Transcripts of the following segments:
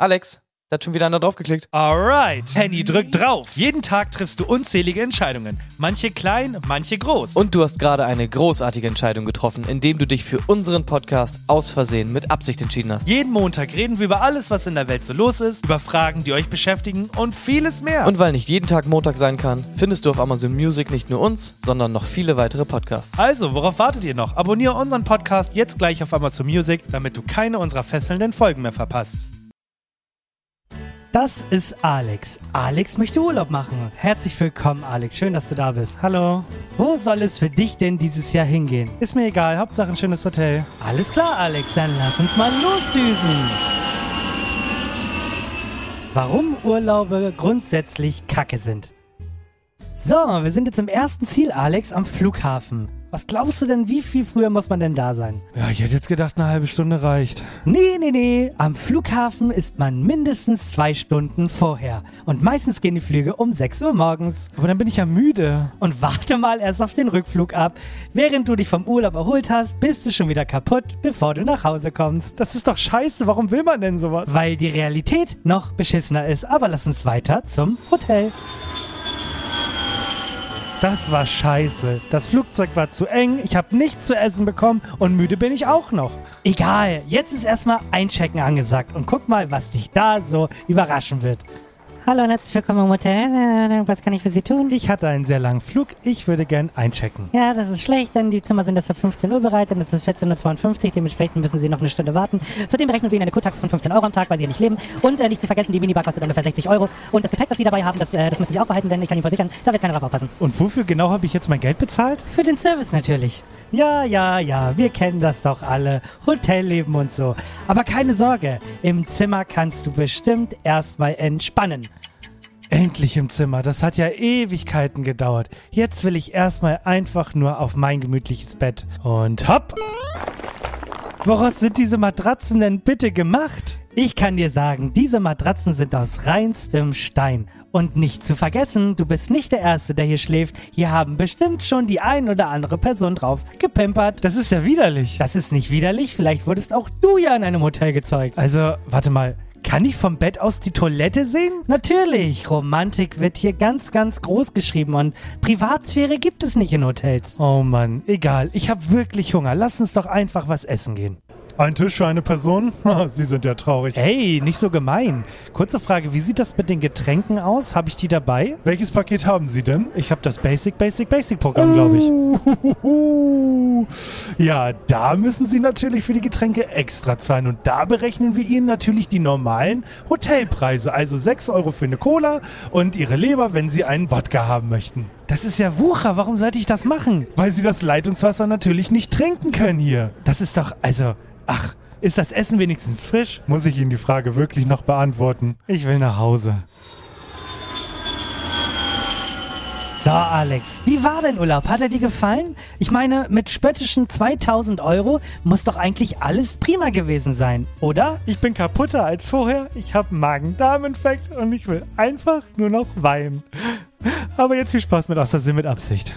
Alex, da hat schon wieder einer draufgeklickt. Alright, Henny, drück drauf. Jeden Tag triffst du unzählige Entscheidungen. Manche klein, manche groß. Und du hast gerade eine großartige Entscheidung getroffen, indem du dich für unseren Podcast aus Versehen mit Absicht entschieden hast. Jeden Montag reden wir über alles, was in der Welt so los ist, über Fragen, die euch beschäftigen und vieles mehr. Und weil nicht jeden Tag Montag sein kann, findest du auf Amazon Music nicht nur uns, sondern noch viele weitere Podcasts. Also, worauf wartet ihr noch? Abonniere unseren Podcast jetzt gleich auf Amazon Music, damit du keine unserer fesselnden Folgen mehr verpasst. Das ist Alex. Alex möchte Urlaub machen. Herzlich willkommen, Alex. Schön, dass du da bist. Hallo. Wo soll es für dich denn dieses Jahr hingehen? Ist mir egal, Hauptsache ein schönes Hotel. Alles klar, Alex. Dann lass uns mal losdüsen. Warum Urlaube grundsätzlich Kacke sind. So, wir sind jetzt im ersten Ziel, Alex, am Flughafen. Was glaubst du denn, wie viel früher muss man denn da sein? Ja, ich hätte jetzt gedacht, eine halbe Stunde reicht. Nee. Am Flughafen ist man mindestens 2 Stunden vorher. Und meistens gehen die Flüge um 6 Uhr morgens. Aber dann bin ich ja müde. Und warte mal erst auf den Rückflug ab. Während du dich vom Urlaub erholt hast, bist du schon wieder kaputt, bevor du nach Hause kommst. Das ist doch scheiße, warum will man denn sowas? Weil die Realität noch beschissener ist. Aber lass uns weiter zum Hotel. Das war scheiße. Das Flugzeug war zu eng, ich habe nichts zu essen bekommen und müde bin ich auch noch. Egal, jetzt ist erstmal Einchecken angesagt und guck mal, was dich da so überraschen wird. Hallo und herzlich willkommen im Hotel. Was kann ich für Sie tun? Ich hatte einen sehr langen Flug, ich würde gern einchecken. Ja, das ist schlecht, denn die Zimmer sind erst ab 15 Uhr bereit, denn das ist 14:52 Uhr, dementsprechend müssen Sie noch eine Stunde warten. Zudem berechnen wir Ihnen eine Kurtaxe von 15 Euro am Tag, weil Sie hier nicht leben. Und nicht zu vergessen, die Minibar kostet ungefähr 60 Euro. Und das Gepäck, das Sie dabei haben, das müssen Sie auch behalten, denn ich kann Ihnen versichern, da wird keiner drauf aufpassen. Und wofür genau habe ich jetzt mein Geld bezahlt? Für den Service natürlich. Ja, wir kennen das doch alle. Hotelleben und so. Aber keine Sorge, im Zimmer kannst du bestimmt erstmal entspannen. Endlich im Zimmer, das hat ja Ewigkeiten gedauert. Jetzt will ich erstmal einfach nur auf mein gemütliches Bett. Und hopp! Woraus sind diese Matratzen denn bitte gemacht? Ich kann dir sagen, diese Matratzen sind aus reinstem Stein. Und nicht zu vergessen, du bist nicht der Erste, der hier schläft. Hier haben bestimmt schon die ein oder andere Person drauf gepimpert. Das ist ja widerlich. Das ist nicht widerlich, vielleicht wurdest auch du ja in einem Hotel gezeugt. Also, warte mal. Kann ich vom Bett aus die Toilette sehen? Natürlich, Romantik wird hier ganz, ganz groß geschrieben und Privatsphäre gibt es nicht in Hotels. Oh Mann, egal, ich habe wirklich Hunger. Lass uns doch einfach was essen gehen. Ein Tisch für eine Person? Sie sind ja traurig. Hey, nicht so gemein. Kurze Frage, wie sieht das mit den Getränken aus? Habe ich die dabei? Welches Paket haben Sie denn? Ich habe das Basic Programm, glaube ich. Ja, da müssen Sie natürlich für die Getränke extra zahlen. Und da berechnen wir Ihnen natürlich die normalen Hotelpreise. Also 6 Euro für eine Cola und Ihre Leber, wenn Sie einen Wodka haben möchten. Das ist ja Wucher. Warum sollte ich das machen? Weil Sie das Leitungswasser natürlich nicht trinken können hier. Das ist doch, Ach, ist das Essen wenigstens frisch? Muss ich Ihnen die Frage wirklich noch beantworten? Ich will nach Hause. So, Alex, wie war dein Urlaub? Hat er dir gefallen? Ich meine, mit spöttischen 2000 Euro muss doch eigentlich alles prima gewesen sein, oder? Ich bin kaputter als vorher, ich habe Magen-Darm-Infekt und ich will einfach nur noch weinen. Aber jetzt viel Spaß mit Aus Versehen mit Absicht.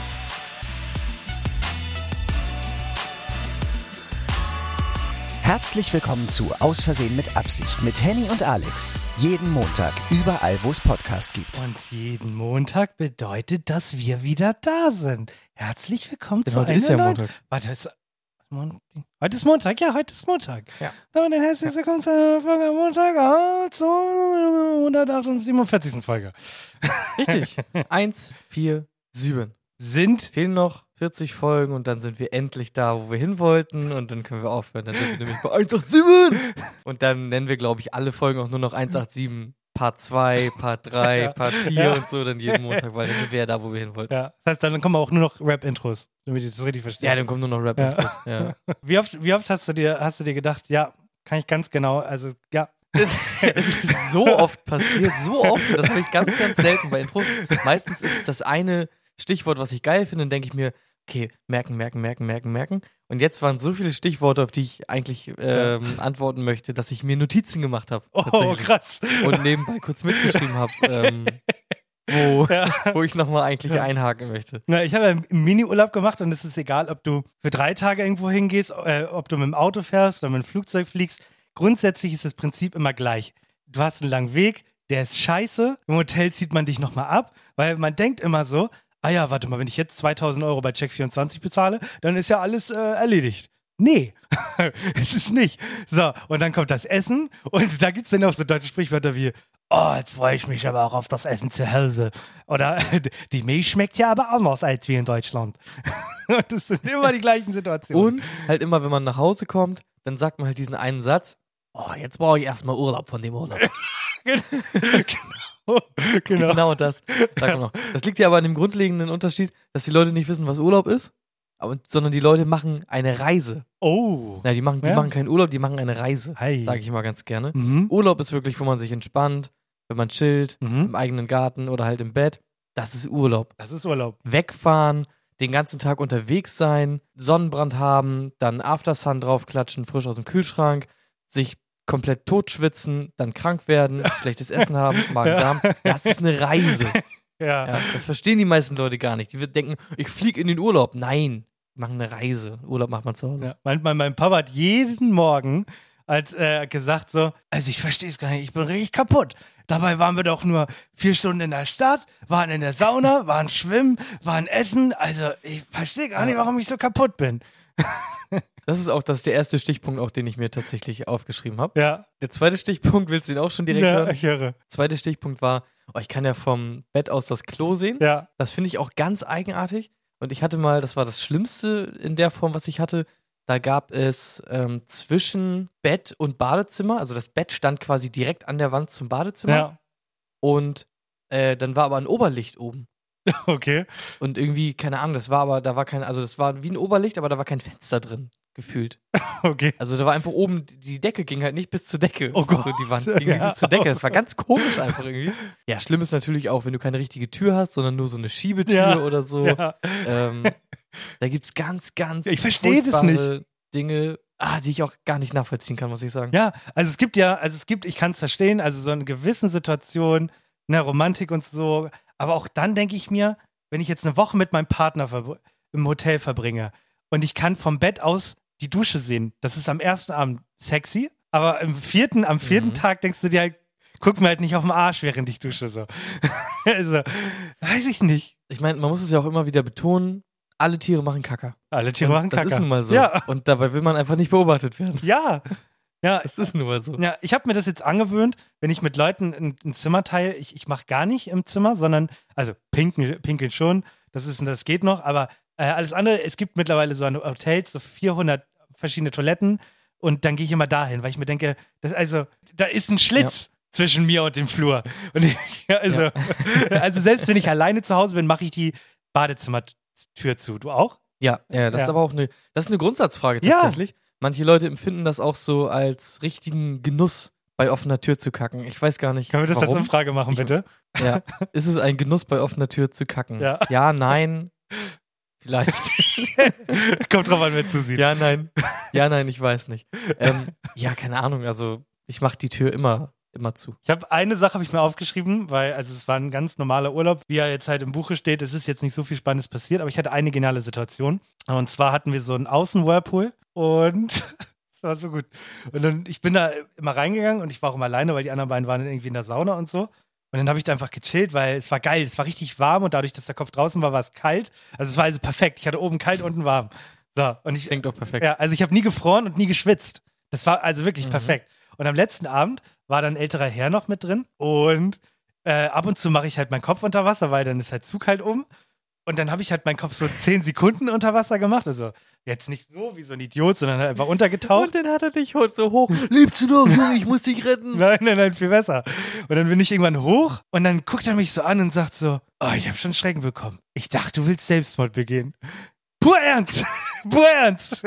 Herzlich willkommen zu Aus Versehen mit Absicht mit Henny und Alex. Jeden Montag, überall wo es Podcast gibt. Und jeden Montag bedeutet, dass wir wieder da sind. Herzlich willkommen zu heute einer ist ja neuen... Montag. Warte, heute ist Montag? Ja, heute ist Montag. Ja. Damit herzlich willkommen zu einer Folge am Montag zur 147. Folge. Richtig. 1, 4, 7. Fehlen noch 40 Folgen und dann sind wir endlich da, wo wir hin wollten und dann können wir aufhören. Dann sind wir nämlich bei 187. Und dann nennen wir, glaube ich, alle Folgen auch nur noch 187. Part 2, Part 3, Part 4 und so dann jeden Montag, weil dann sind wir ja da, wo wir hin wollten. Ja, das heißt, dann kommen auch nur noch Rap-Intros, damit ich das richtig verstehe. Ja, dann kommen nur noch Rap-Intros. Ja. Wie oft hast du dir gedacht, ja, kann ich ganz genau, also ja. Es ist so oft passiert, so oft, das habe ich ganz, ganz selten bei Intros. Meistens ist es das eine Stichwort, was ich geil finde, dann denke ich mir, okay, merken. Und jetzt waren so viele Stichworte, auf die ich eigentlich antworten möchte, dass ich mir Notizen gemacht habe. Oh, krass. Und nebenbei kurz mitgeschrieben habe, wo ich nochmal eigentlich einhaken möchte. Na, ich habe ja einen Mini-Urlaub gemacht und es ist egal, ob du für 3 Tage irgendwo hingehst, ob du mit dem Auto fährst oder mit dem Flugzeug fliegst. grundsätzlich ist das Prinzip immer gleich. Du hast einen langen Weg, der ist scheiße. Im Hotel zieht man dich nochmal ab, weil man denkt immer so, warte mal, wenn ich jetzt 2.000 € bei Check24 bezahle, dann ist ja alles erledigt. Nee, es ist nicht. So, und dann kommt das Essen und da gibt es dann auch so deutsche Sprichwörter wie, jetzt freue ich mich aber auch auf das Essen zu Hause. Oder die Milch schmeckt ja aber anders als wie in Deutschland. Und das sind immer die gleichen Situationen. Und halt immer, wenn man nach Hause kommt, dann sagt man halt diesen einen Satz, jetzt brauche ich erstmal Urlaub von dem Urlaub. Genau das sagt man noch. Das liegt ja aber an dem grundlegenden Unterschied, dass die Leute nicht wissen, was Urlaub ist, sondern die Leute machen eine Reise. Oh. Die machen keinen Urlaub, die machen eine Reise, sage ich mal ganz gerne. Urlaub ist wirklich, wo man sich entspannt, wenn man chillt, im eigenen Garten oder halt im Bett. Das ist Urlaub. Das ist Urlaub. Wegfahren, den ganzen Tag unterwegs sein, Sonnenbrand haben, dann Aftersun draufklatschen, frisch aus dem Kühlschrank, sich komplett totschwitzen, dann krank werden, schlechtes Essen haben, Magen-Darm. Das ist eine Reise. Ja, das verstehen die meisten Leute gar nicht. Die denken, ich fliege in den Urlaub. Nein, die machen eine Reise. Urlaub macht man zu Hause. Ja, mein Papa hat jeden Morgen gesagt so, also ich verstehe es gar nicht, ich bin richtig kaputt. Dabei waren wir doch nur 4 Stunden in der Stadt, waren in der Sauna, waren schwimmen, waren essen. Also ich verstehe gar nicht, warum ich so kaputt bin. Das ist der erste Stichpunkt, auch den ich mir tatsächlich aufgeschrieben habe. Ja. Der zweite Stichpunkt, willst du ihn auch schon direkt hören? Ja, ich höre. Der zweite Stichpunkt war, ich kann ja vom Bett aus das Klo sehen. Ja. Das finde ich auch ganz eigenartig. Und ich hatte mal, das war das Schlimmste in der Form, was ich hatte, da gab es zwischen Bett und Badezimmer, also das Bett stand quasi direkt an der Wand zum Badezimmer. Ja. Und dann war aber ein Oberlicht oben. Okay. Und irgendwie, keine Ahnung, das war wie ein Oberlicht, aber da war kein Fenster drin, gefühlt. Okay. Also da war einfach oben, die Decke ging halt nicht bis zur Decke. Oh Gott. So, die Wand ging nicht bis zur Decke. Das war ganz komisch einfach irgendwie. Ja, schlimm ist natürlich auch, wenn du keine richtige Tür hast, sondern nur so eine Schiebetür oder so. Ja. Da gibt's ganz, ganz ich verstehe das nicht. Dinge, die ich auch gar nicht nachvollziehen kann, muss ich sagen. Ja, ich kann es verstehen, also so in gewissen Situationen, Romantik und so, aber auch dann denke ich mir, wenn ich jetzt eine Woche mit meinem Partner im Hotel verbringe und ich kann vom Bett aus die Dusche sehen, das ist am ersten Abend sexy, aber am vierten Tag denkst du dir halt, guck mir halt nicht auf den Arsch, während ich dusche, so. Also, weiß ich nicht. Ich meine, man muss es ja auch immer wieder betonen, alle Tiere machen Kacker. Alle Tiere machen Kacker. Das ist nun mal so. Ja. Und dabei will man einfach nicht beobachtet werden. Ja. Ja, es ist nun mal so. Ja, ich habe mir das jetzt angewöhnt, wenn ich mit Leuten ein Zimmer teile, ich mache gar nicht im Zimmer, sondern, also pinkeln schon, das geht noch, aber alles andere, es gibt mittlerweile so Hotels, so 400 verschiedene Toiletten und dann gehe ich immer dahin, weil ich mir denke, da ist ein Schlitz zwischen mir und dem Flur. Und also selbst wenn ich alleine zu Hause bin, mache ich die Badezimmertür zu. Du auch? Ja, das ist aber auch eine Grundsatzfrage tatsächlich. Ja. Manche Leute empfinden das auch so als richtigen Genuss, bei offener Tür zu kacken. Ich weiß gar nicht, Können wir das warum. als Umfrage machen, bitte? Ja. Ist es ein Genuss, bei offener Tür zu kacken? Ja, nein, vielleicht. Kommt drauf an, wer zusieht. Ja, nein, ich weiß nicht. Keine Ahnung, also ich mache die Tür immer zu. Ich habe eine Sache ich mir aufgeschrieben, weil es war ein ganz normaler Urlaub, wie er jetzt halt im Buche steht. Es ist jetzt nicht so viel Spannendes passiert, aber ich hatte eine geniale Situation. Und zwar hatten wir so einen Außen-Whirlpool und das war so gut. Und dann, ich bin da immer reingegangen und ich war auch immer alleine, weil die anderen beiden waren dann irgendwie in der Sauna und so. Und dann habe ich da einfach gechillt, weil es war geil. Es war richtig warm und dadurch, dass der Kopf draußen war, war es kalt. Also es war also perfekt. Ich hatte oben kalt, unten warm. So, und ich denke doch perfekt. Ja, also ich habe nie gefroren und nie geschwitzt. Das war also wirklich perfekt. Und am letzten Abend war dann ein älterer Herr noch mit drin und ab und zu mache ich halt meinen Kopf unter Wasser, weil dann ist halt zu kalt oben. Und dann habe ich halt meinen Kopf so 10 Sekunden unter Wasser gemacht. Also jetzt nicht so wie so ein Idiot, sondern halt einfach untergetaucht. Und dann hat er dich so hoch. Lebst du noch, Junge? Ich muss dich retten. Nein, viel besser. Und dann bin ich irgendwann hoch und dann guckt er mich so an und sagt so, ich habe schon Schrecken bekommen. Ich dachte, du willst Selbstmord begehen. Pur Ernst! Pur Ernst!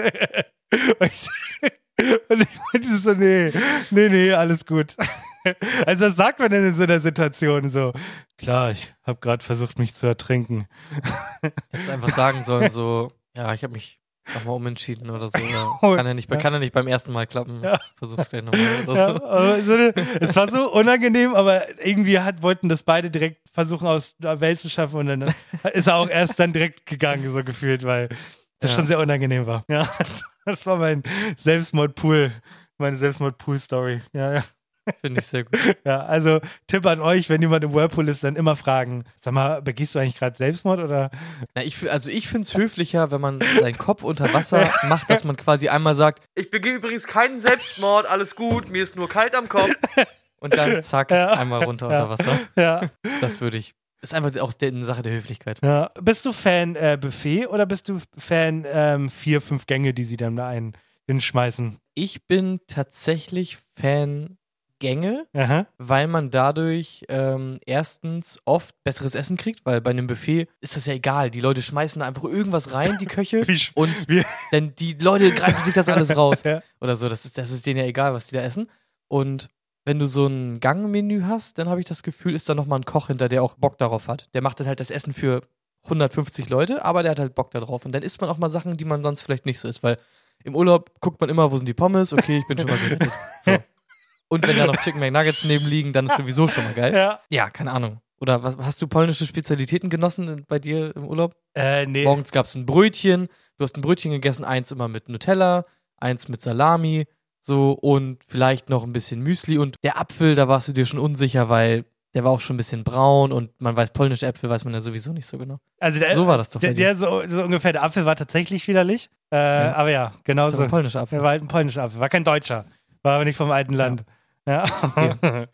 Und ich meinte so, nee, alles gut. Also was sagt man denn in so einer Situation so? Klar, ich habe gerade versucht, mich zu ertrinken. Hättest einfach sagen sollen so, ja, ich habe mich nochmal umentschieden oder so. Ja. Kann ja nicht beim ersten Mal klappen. Ja. Versuch's gleich nochmal oder so. Ja, es war so unangenehm, aber irgendwie wollten das beide direkt versuchen, aus der Welt zu schaffen und dann ist er auch erst dann direkt gegangen, so gefühlt, weil das schon sehr unangenehm war. Ja, das war mein Selbstmordpool. Meine Selbstmord-Pool-Story. Ja. Finde ich sehr gut. Ja, also Tipp an euch, wenn jemand im Whirlpool ist, dann immer fragen, sag mal, begehst du eigentlich gerade Selbstmord oder? Na, ich finde es höflicher, wenn man seinen Kopf unter Wasser macht, dass man quasi einmal sagt, ich begehe übrigens keinen Selbstmord, alles gut, mir ist nur kalt am Kopf. Und dann zack, einmal runter unter Wasser. Ja. Das würde ich. Ist einfach auch eine Sache der Höflichkeit. Ja. Bist du Fan Buffet oder bist du Fan 4-5 Gänge, die sie dann da hinschmeißen? Ich bin tatsächlich Fan Gänge, weil man dadurch erstens oft besseres Essen kriegt, weil bei einem Buffet ist das ja egal. Die Leute schmeißen da einfach irgendwas rein, die Köche, und dann die Leute greifen sich das alles raus. Oder so, das ist denen ja egal, was die da essen. Und wenn du so ein Gangmenü hast, dann habe ich das Gefühl, ist da nochmal ein Koch hinter, der auch Bock darauf hat. Der macht dann halt das Essen für 150 Leute, aber der hat halt Bock darauf. Und dann isst man auch mal Sachen, die man sonst vielleicht nicht so isst, weil im Urlaub guckt man immer, wo sind die Pommes? Okay, ich bin schon mal gerettet. So. Und wenn da noch Chicken McNuggets neben liegen, dann ist sowieso schon mal geil. Ja, keine Ahnung. Oder hast du polnische Spezialitäten genossen bei dir im Urlaub? Nee. Morgens gab es ein Brötchen. Du hast ein Brötchen gegessen, eins immer mit Nutella, eins mit Salami, so, und vielleicht noch ein bisschen Müsli. Und der Apfel, da warst du dir schon unsicher, weil der war auch schon ein bisschen braun und man weiß, polnische Äpfel weiß man ja sowieso nicht so genau. Also so war das doch bei dir. So ungefähr, der Apfel war tatsächlich widerlich. Aber ja, genau so. Ein polnischer Apfel. Der war halt ein polnischer Apfel, war kein deutscher. War aber nicht vom alten Land. Ja, okay.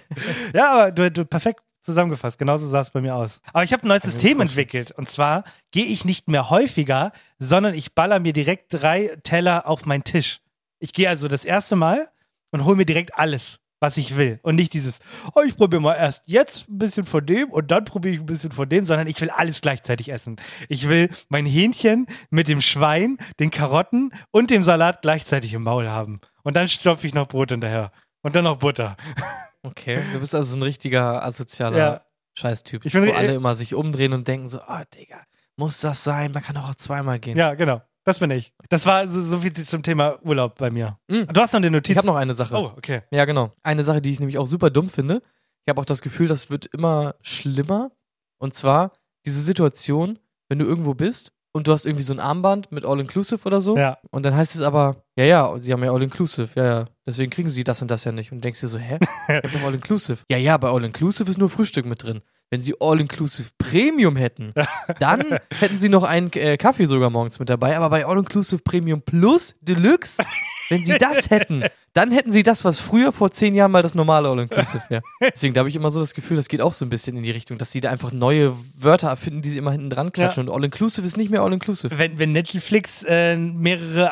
Ja, aber du perfekt zusammengefasst. Genauso sah es bei mir aus. Aber ich habe ein neues System entwickelt. Und zwar gehe ich nicht mehr häufiger, sondern ich baller mir direkt 3 Teller auf meinen Tisch. Ich gehe also das erste Mal und hole mir direkt alles, was ich will. Und nicht dieses, ich probiere mal erst jetzt ein bisschen von dem und dann probiere ich ein bisschen von dem, sondern ich will alles gleichzeitig essen. Ich will mein Hähnchen mit dem Schwein, den Karotten und dem Salat gleichzeitig im Maul haben. Und dann stopfe ich noch Brot hinterher. Und dann noch Butter. Okay, du bist also so ein richtiger asozialer Scheißtyp, wo alle immer sich umdrehen und denken so, Digga, muss das sein? Man kann doch auch zweimal gehen. Ja, genau. Das bin ich. Das war so viel zum Thema Urlaub bei mir. Du hast noch eine Notiz. Ich habe noch eine Sache. Oh, okay. Ja, genau. Eine Sache, die ich nämlich auch super dumm finde. Ich habe auch das Gefühl, das wird immer schlimmer. Und zwar diese Situation, wenn du irgendwo bist und du hast irgendwie so ein Armband mit All-Inclusive oder so. Ja. Und dann heißt es aber, ja, sie haben ja All-Inclusive. Ja, deswegen kriegen sie das und das ja nicht. Und du denkst dir so, hä? Ich hab doch All-Inclusive. Ja, bei All-Inclusive ist nur Frühstück mit drin. Wenn sie All-Inclusive Premium hätten, dann hätten sie noch einen Kaffee sogar morgens mit dabei. Aber bei All-Inclusive Premium Plus Deluxe, wenn sie das hätten, dann hätten sie das, was früher vor 10 Jahren mal das normale All-Inclusive wäre. Deswegen da habe ich immer so das Gefühl, das geht auch so ein bisschen in die Richtung, dass sie da einfach neue Wörter erfinden, die sie immer hinten dran klatschen. Und All-Inclusive ist nicht mehr All-Inclusive. Wenn Netflix mehrere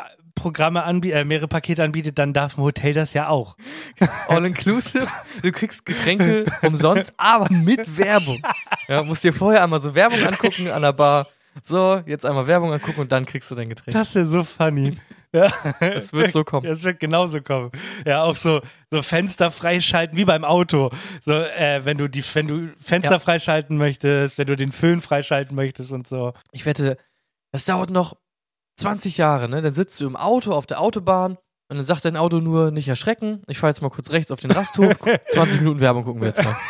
mehrere Pakete anbietet, dann darf ein Hotel das ja auch. All-inclusive, du kriegst Getränke umsonst, aber mit Werbung. Ja, musst dir vorher einmal so Werbung angucken an der Bar. So, jetzt einmal Werbung angucken und dann kriegst du dein Getränk. Das ist ja so funny. Ja. Das wird so kommen. Das wird genauso kommen. Ja, auch so Fenster freischalten wie beim Auto. So, wenn du Fenster freischalten möchtest, wenn du den Föhn freischalten möchtest und so. Ich wette, das dauert noch 20 Jahre, ne? Dann sitzt du im Auto auf der Autobahn und dann sagt dein Auto nur, nicht erschrecken, ich fahre jetzt mal kurz rechts auf den Rasthof, 20 Minuten Werbung gucken wir jetzt mal.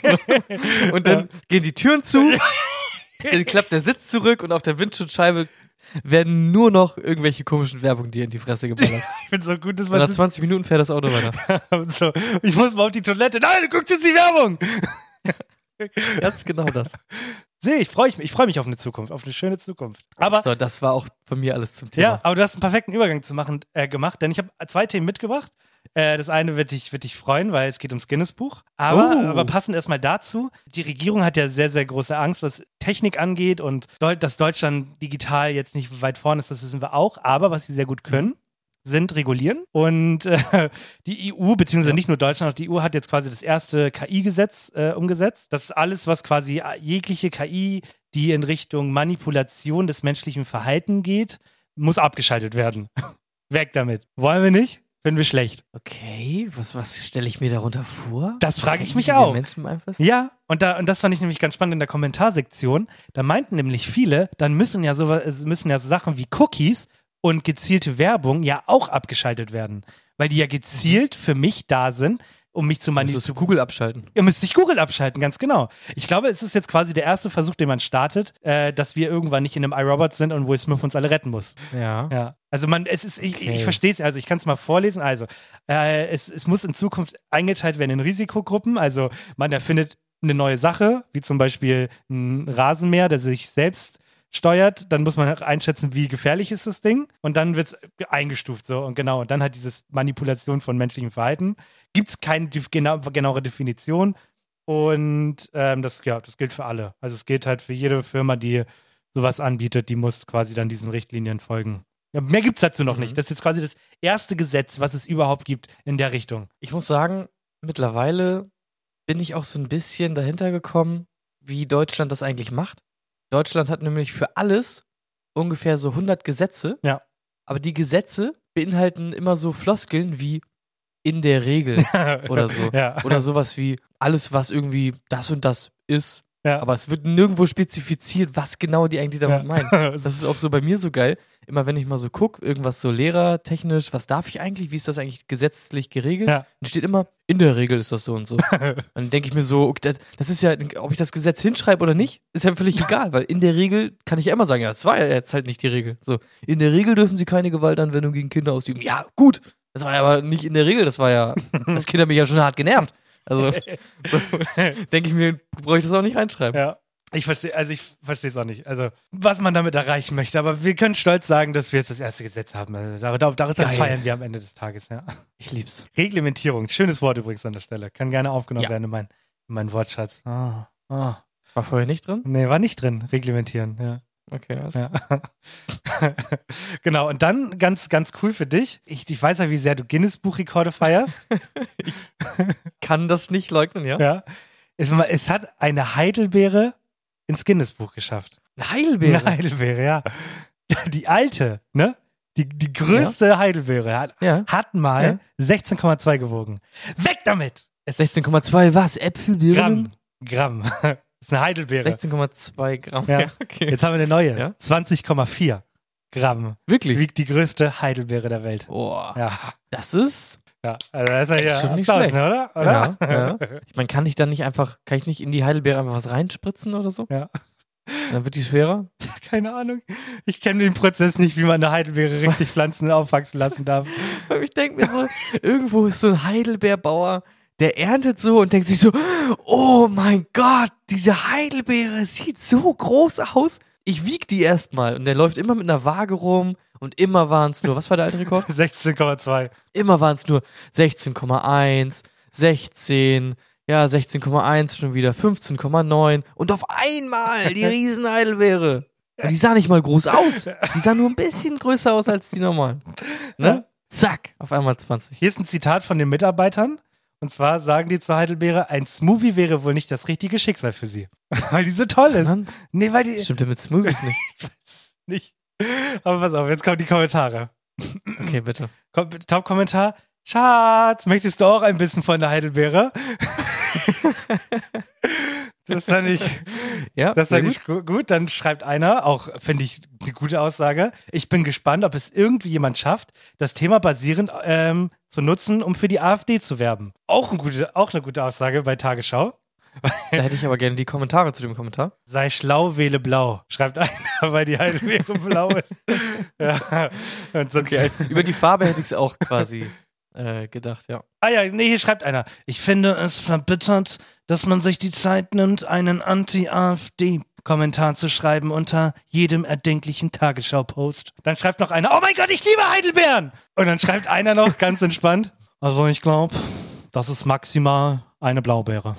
So. Und dann gehen die Türen zu, dann klappt der Sitz zurück und auf der Windschutzscheibe werden nur noch irgendwelche komischen Werbungen dir in die Fresse geballert. Ich bin so gut, dass man nach 20 Minuten fährt das Auto weiter. So, ich muss mal auf die Toilette. Nein, du guckst jetzt die Werbung! Ganz genau das. Ich freue mich auf eine Zukunft, auf eine schöne Zukunft. Aber so, das war auch von mir alles zum Thema. Ja, aber du hast einen perfekten Übergang gemacht, denn ich habe 2 Themen mitgebracht. Das eine wird dich freuen, weil es geht ums Guinness-Buch. Aber passend erstmal dazu, die Regierung hat ja sehr, sehr große Angst, was Technik angeht und dass Deutschland digital jetzt nicht weit vorne ist, das wissen wir auch. Aber was sie sehr gut können, sind regulieren. Und die EU, beziehungsweise nicht nur Deutschland, auch die EU hat jetzt quasi das erste KI-Gesetz umgesetzt. Das ist alles, was quasi jegliche KI, die in Richtung Manipulation des menschlichen Verhaltens geht, muss abgeschaltet werden. Weg damit. Wollen wir nicht? Finden wir schlecht. Okay, was stelle ich mir darunter vor? Das frage ich mich auch. Menscheneinfluss? Ja, und das fand ich nämlich ganz spannend in der Kommentarsektion. Da meinten nämlich viele, dann müssen ja Sachen wie Cookies und gezielte Werbung ja auch abgeschaltet werden. Weil die ja gezielt für mich da sind, um mich zu manipulieren. Musst du Google abschalten. Ihr müsst sich Google abschalten, ganz genau. Ich glaube, es ist jetzt quasi der erste Versuch, den man startet, dass wir irgendwann nicht in einem iRobot sind und Will Smith uns alle retten muss. Ja. Also ich verstehe es, also ich kann es mal vorlesen. Also es muss in Zukunft eingeteilt werden in Risikogruppen. Also man erfindet eine neue Sache, wie zum Beispiel ein Rasenmäher, der sich selbst steuert, dann muss man einschätzen, wie gefährlich ist das Ding und dann wird es eingestuft so und genau. Und dann hat dieses Manipulation von menschlichem Verhalten. Gibt es keine genauere Definition und das gilt für alle. Also es gilt halt für jede Firma, die sowas anbietet, die muss quasi dann diesen Richtlinien folgen. Ja, mehr gibt es dazu noch nicht. Das ist jetzt quasi das erste Gesetz, was es überhaupt gibt in der Richtung. Ich muss sagen, mittlerweile bin ich auch so ein bisschen dahinter gekommen, wie Deutschland das eigentlich macht. Deutschland hat nämlich für alles ungefähr so 100 Gesetze. Ja. Aber die Gesetze beinhalten immer so Floskeln wie in der Regel oder so. Ja. Oder sowas wie alles, was irgendwie das und das ist. Ja. Aber es wird nirgendwo spezifiziert, was genau die eigentlich damit meinen. Das ist auch so bei mir so geil. Immer wenn ich mal so gucke, irgendwas so lehrertechnisch, was darf ich eigentlich, wie ist das eigentlich gesetzlich geregelt? Ja. Dann steht immer, in der Regel ist das so und so. Dann denke ich mir so, okay, das ist ja, ob ich das Gesetz hinschreibe oder nicht, ist ja völlig egal, weil in der Regel kann ich ja immer sagen, ja, das war ja jetzt halt nicht die Regel. So, in der Regel dürfen sie keine Gewaltanwendung gegen Kinder ausüben. Ja, gut, das war ja aber nicht in der Regel, das Kind hat mich ja schon hart genervt. Also, so, denke ich mir, brauche ich das auch nicht reinschreiben. Ja. Ich verstehe es auch nicht. Also, was man damit erreichen möchte. Aber wir können stolz sagen, dass wir jetzt das erste Gesetz haben. Also, das feiern wir am Ende des Tages, ja. Ich lieb's. Reglementierung. Schönes Wort übrigens an der Stelle. Kann gerne aufgenommen werden in meinen Wortschatz. War vorher nicht drin? Nee, war nicht drin. Reglementieren, ja. Okay, alles Ja. Genau, und dann ganz, ganz cool für dich. Ich weiß ja, wie sehr du Guinness-Buchrekorde feierst. Ich kann das nicht leugnen, ja? Ja. Es hat eine Heidelbeere ins Guinness-Buch geschafft. Eine Heidelbeere? Eine Heidelbeere, ja. Die alte, ne? Die größte Heidelbeere hat mal 16,2 gewogen. Weg damit! 16,2 was? Äpfelbeeren? Gramm. Das ist eine Heidelbeere. 16,2 Gramm. Ja. Okay. Jetzt haben wir eine neue. Ja? 20,4 Gramm. Wirklich? Wiegt die größte Heidelbeere der Welt. Boah. Ja. Das ist Ja, also das ist ja schon nicht Applaus, schlecht. ne, oder? Ja. Ich meine, kann ich nicht in die Heidelbeere einfach was reinspritzen oder so? Ja. Dann wird die schwerer? Keine Ahnung. Ich kenne den Prozess nicht, wie man eine Heidelbeere richtig pflanzen und aufwachsen lassen darf. Weil ich denke mir so, irgendwo ist so ein Heidelbeerbauer, der erntet so und denkt sich so, oh mein Gott, diese Heidelbeere sieht so groß aus. Ich wieg die erstmal und der läuft immer mit einer Waage rum und immer waren es nur, was war der alte Rekord? 16,2. Immer waren es nur 16,1, 16, ja 16,1 schon wieder, 15,9 und auf einmal die riesen Heidelbeere. Und die sah nicht mal groß aus. Die sah nur ein bisschen größer aus als die normalen. Ne? Zack, auf einmal 20. Hier ist ein Zitat von den Mitarbeitern. Und zwar sagen die zur Heidelbeere, ein Smoothie wäre wohl nicht das richtige Schicksal für sie. Weil die so toll ist. Nee, weil die... Stimmt ja mit Smoothies nicht. Ich weiß nicht. Aber pass auf, jetzt kommen die Kommentare. Okay, bitte. Top-Kommentar. Schatz, möchtest du auch ein bisschen von der Heidelbeere? Das fand ich gut. Dann schreibt einer, auch finde ich eine gute Aussage, ich bin gespannt, ob es irgendwie jemand schafft, das Thema basierend zu nutzen, um für die AfD zu werben. Auch eine gute Aussage bei Tagesschau. Da hätte ich aber gerne die Kommentare zu dem Kommentar. Sei schlau, wähle blau, schreibt einer, weil die Heidelbeere blau ist. Ja. Und sonst Über die Farbe hätte ich es auch quasi gedacht, ja. Ah ja, nee, hier schreibt einer. Ich finde es verbittert, dass man sich die Zeit nimmt, einen Anti-AfD-Kommentar zu schreiben unter jedem erdenklichen Tagesschau-Post. Dann schreibt noch einer, oh mein Gott, ich liebe Heidelbeeren! Und dann schreibt einer noch, ganz entspannt, also ich glaube, das ist maximal eine Blaubeere.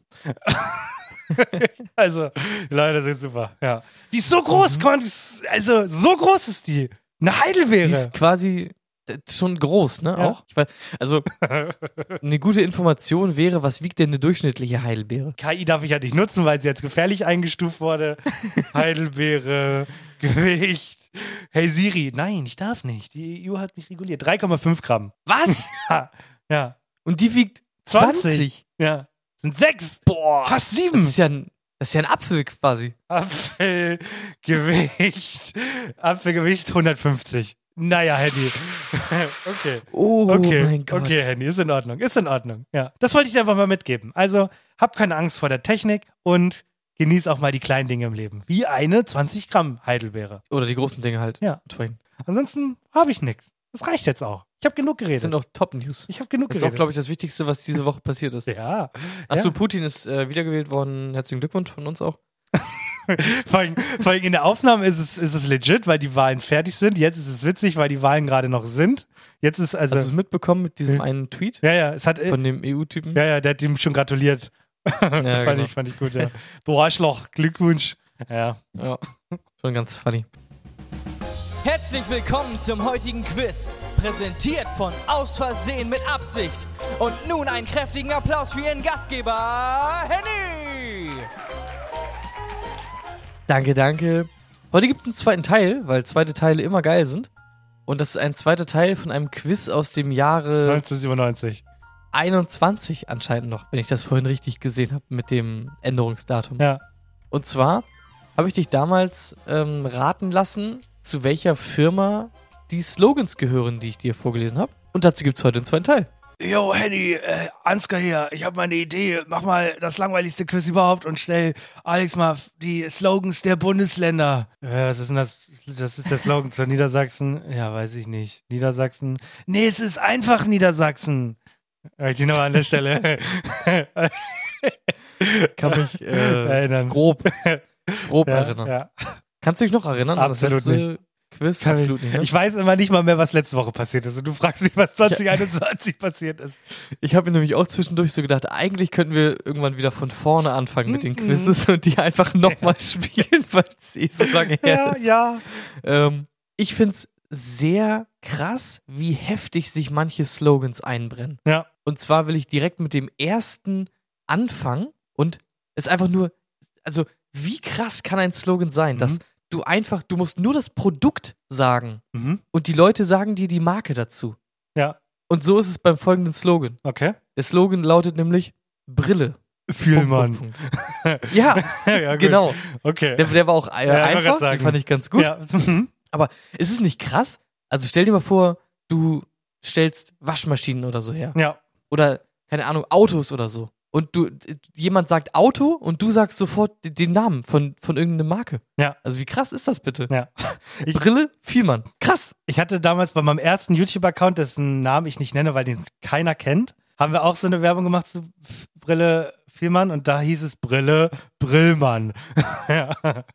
Also, die Leute sind super, ja. Die ist so groß, so groß ist die. Eine Heidelbeere. Die ist quasi schon groß, ne? Ja. Auch? Ich weiß, also, eine gute Information wäre, was wiegt denn eine durchschnittliche Heidelbeere? KI darf ich ja nicht nutzen, weil sie jetzt gefährlich eingestuft wurde. Heidelbeere, Gewicht. Hey Siri, nein, ich darf nicht. Die EU hat mich reguliert. 3,5 Gramm. Was? Ja. Und die wiegt 20. Ja. Sind 6. Boah. Fast 7. Das ist ja ein Apfel quasi. Apfelgewicht 150. Naja, Henny. Okay. Oh Okay. mein Gott. Okay, Henny, ist in Ordnung. Ist in Ordnung. Ja. Das wollte ich dir einfach mal mitgeben. Also, hab keine Angst vor der Technik und genieß auch mal die kleinen Dinge im Leben. Wie eine 20 Gramm Heidelbeere. Oder die großen Dinge halt. Ja. Entsprechend. Ansonsten habe ich nichts. Das reicht jetzt auch. Ich habe genug Das geredet. sind auch Top-News. Ich habe genug Das ist auch, geredet. glaube ich, das Wichtigste, was diese Woche passiert ist. Ja. Achso, Ja. Putin ist wiedergewählt worden. Herzlichen Glückwunsch von uns auch. Vor allem in der Aufnahme ist es legit, weil die Wahlen fertig sind. Jetzt ist es witzig, weil die Wahlen gerade noch sind. Jetzt ist Hast du es mitbekommen mit diesem Ja. einen Tweet Ja, es hat. von dem EU-Typen? Ja, der hat ihm schon gratuliert. Ja, fand ich gut, ja. Du Arschloch, Glückwunsch. Ja. Ja, schon ganz funny. Herzlich willkommen zum heutigen Quiz, präsentiert von Aus Versehen mit Absicht. Und nun einen kräftigen Applaus für Ihren Gastgeber, Henny! Danke, danke. Heute gibt es einen zweiten Teil, weil zweite Teile immer geil sind. Und das ist ein zweiter Teil von einem Quiz aus dem Jahre 1997. 21 anscheinend noch, wenn ich das vorhin richtig gesehen habe mit dem Änderungsdatum. Ja. Und zwar habe ich dich damals raten lassen, zu welcher Firma die Slogans gehören, die ich dir vorgelesen habe. Und dazu gibt es heute einen zweiten Teil. Yo, Henny, Ansgar hier. Ich habe mal eine Idee. Mach mal das langweiligste Quiz überhaupt und stell Alex mal die Slogans der Bundesländer. Was ist denn das? Das ist der Slogan zu Niedersachsen. Ja, weiß ich nicht. Niedersachsen. Nee, es ist einfach Niedersachsen. Ich die noch an der Stelle. Kann mich Erinnern. grob erinnern. Ja. Kannst du dich noch erinnern an das Absolut letzte Quiz? Kann Absolut nicht. Ne? Ich weiß immer nicht mal mehr, was letzte Woche passiert ist. Und du fragst mich, was 2021 passiert ist. Ich habe mir nämlich auch zwischendurch so gedacht, eigentlich könnten wir irgendwann wieder von vorne anfangen mit den Quizzes und die einfach nochmal spielen, weil es so lange her ist. Ja. Ich finde es sehr krass, wie heftig sich manche Slogans einbrennen. Ja. Und zwar will ich direkt mit dem ersten anfangen und es einfach nur, also wie krass kann ein Slogan sein, dass du musst nur das Produkt sagen und die Leute sagen dir die Marke dazu. Ja. Und so ist es beim folgenden Slogan. Okay. Der Slogan lautet nämlich Brille. Fühlmann. Punkt, Punkt, Punkt. Ja, Ja, gut. genau. Okay. Der war auch ich wollte grad einfach, sagen. den fand ich ganz gut. Ja. Aber ist es nicht krass? Also stell dir mal vor, du stellst Waschmaschinen oder so her. Ja. Oder, keine Ahnung, Autos oder so. Und jemand sagt Auto und du sagst sofort den Namen von irgendeiner Marke. Ja. Also wie krass ist das bitte? Ja. Brille, Vielmann. Krass. Ich hatte damals bei meinem ersten YouTube-Account, dessen Namen ich nicht nenne, weil den keiner kennt, haben wir auch so eine Werbung gemacht zu Brille Vielmann und da hieß es Brille Brillmann. Ja.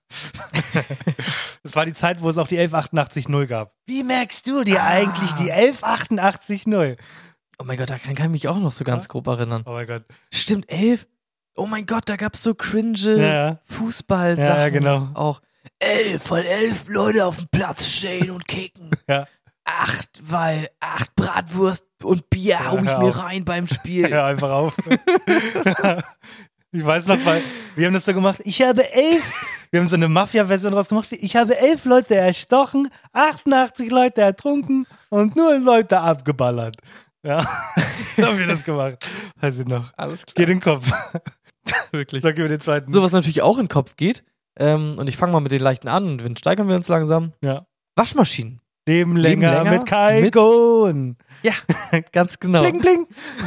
Das war die Zeit, wo es auch die 11880 gab. Wie merkst du dir eigentlich die 11880? Oh mein Gott, daran kann ich mich auch noch so ganz grob erinnern. Oh mein Gott. Stimmt, 11. Oh mein Gott, da gab's so cringe Ja. Fußballsachen. Ja, genau. Auch 11, weil 11 Leute auf dem Platz stehen und kicken. Ja. 8 Bratwurst und Bier hau ich hör mir auf. rein beim Spiel. Hör einfach auf. Ich weiß noch, weil wir haben das so gemacht. Ich habe 11. Wir haben so eine Mafia-Version draus gemacht. Ich habe 11 Leute erstochen, 88 Leute ertrunken und 0 Leute abgeballert. Ja, so haben wir das gemacht. Weiß ich noch. Alles klar. Geht in den Kopf. Wirklich. Dann gehen wir den zweiten. So, was natürlich auch in den Kopf geht, und ich fange mal mit den leichten an und dann steigern wir uns langsam. Ja. Waschmaschinen. Leben länger länger mit Kalkon. Ja, ganz genau. Bling, bling.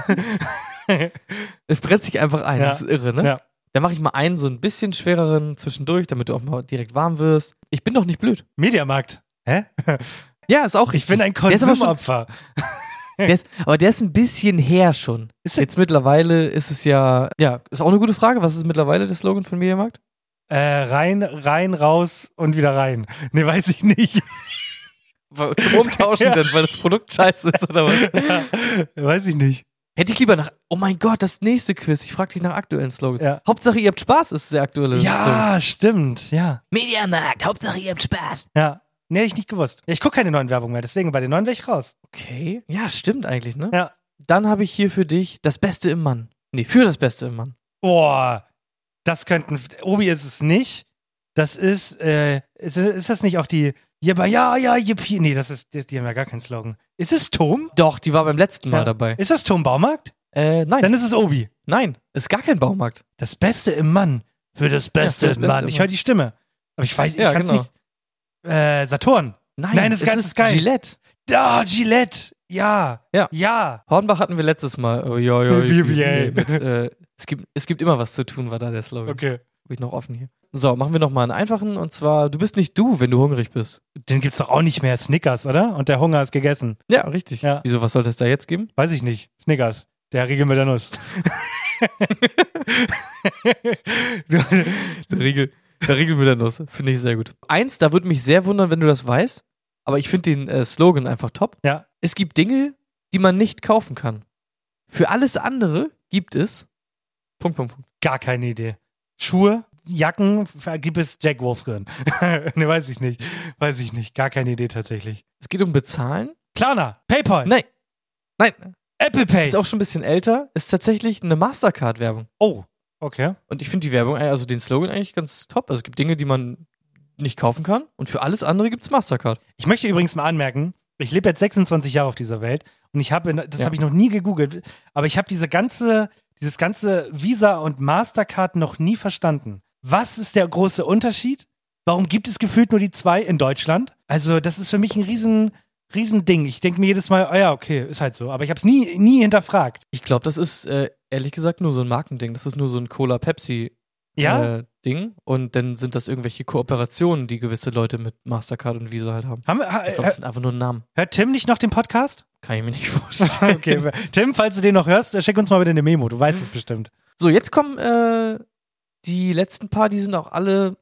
Es brennt sich einfach ein, Ja. das ist irre, ne? Ja. Dann mache ich mal einen so ein bisschen schwereren zwischendurch, damit du auch mal direkt warm wirst. Ich bin doch nicht blöd. Mediamarkt. Hä? Ja, ist auch Ich richtig. bin ein Der ist aber schon- Konsumopfer. Aber der ist ein bisschen her schon. Ist er- Jetzt mittlerweile ist es ja, ist auch eine gute Frage. Was ist mittlerweile der Slogan von Mediamarkt? Rein, raus und wieder rein. Nee, weiß ich nicht. Zum Umtauschen denn, weil das Produkt scheiße ist oder was? Ja, weiß ich nicht. Hätte ich lieber oh mein Gott, das nächste Quiz. Ich frage dich nach aktuellen Slogans. Ja. Hauptsache ihr habt Spaß, ist der aktuelle Slogan. Ja, stimmt. Ja. Mediamarkt, Hauptsache ihr habt Spaß. Ja. Nee, hätte ich nicht gewusst. Ja, ich gucke keine neuen Werbung mehr, deswegen bei den neuen wäre ich raus. Okay. Ja, stimmt eigentlich, ne? Ja. Dann habe ich hier für dich das Beste im Mann. Nee, für das Beste im Mann. Boah, das könnten. Obi ist es nicht. Das ist das nicht auch die. Ja, yippie. Nee, die haben ja gar keinen Slogan. Ist es Tom? Doch, die war beim letzten Mal Ja. dabei. Ist das Tom Baumarkt? Nein. Dann ist es Obi. Nein, ist gar kein Baumarkt. Das Beste im Mann. Für das Beste für das im Beste Mann. im Ich Mann. höre die Stimme. Aber ich weiß, ich Ja, kann es genau. nicht. Saturn. Nein, das ist geil. Gillette. Gillette. Ja. Hornbach hatten wir letztes Mal. Oh, ja. Es gibt immer was zu tun, war da der Slogan. Okay. Hab ich noch offen hier. So, machen wir noch mal einen einfachen. Und zwar, du bist nicht du, wenn du hungrig bist. Den gibt's doch auch nicht mehr. Snickers, oder? Und der Hunger ist gegessen. Ja, richtig. Ja. Wieso, was sollte es da jetzt geben? Weiß ich nicht. Snickers. Der Riegel mit der Nuss. Der Riegel mit der Nuss. Finde ich sehr gut. Eins, da würde mich sehr wundern, wenn du das weißt. Aber ich finde den Slogan einfach top. Ja. Es gibt Dinge, die man nicht kaufen kann. Für alles andere gibt es... ... Gar keine Idee. Schuhe, Jacken, gibt es Jack Wolfskin. Ne, weiß ich nicht. Gar keine Idee tatsächlich. Es geht um Bezahlen. Klarna, PayPal. Nein. Apple Pay. Ist auch schon ein bisschen älter. Ist tatsächlich eine Mastercard-Werbung. Oh, okay. Und ich finde die Werbung, also den Slogan eigentlich ganz top. Also es gibt Dinge, die man nicht kaufen kann. Und für alles andere gibt es Mastercard. Ich möchte übrigens mal anmerken, ich lebe jetzt 26 Jahre auf dieser Welt und ich habe, habe ich noch nie gegoogelt, aber ich habe dieses ganze Visa und Mastercard noch nie verstanden. Was ist der große Unterschied? Warum gibt es gefühlt nur die zwei in Deutschland? Also das ist für mich ein riesen Ding. Ich denke mir jedes Mal, oh ja, okay, ist halt so. Aber ich habe es nie hinterfragt. Ich glaube, das ist ehrlich gesagt nur so ein Markending. Das ist nur so ein Cola-Pepsi-Ding. Und dann sind das irgendwelche Kooperationen, die gewisse Leute mit Mastercard und Visa halt haben. Ich glaube, das sind einfach nur Namen. Hört Tim nicht noch den Podcast? Kann ich mir nicht vorstellen. Okay, Tim, falls du den noch hörst, schick uns mal bitte eine Memo. Du weißt es bestimmt. So, jetzt kommen die letzten paar, die sind auch alle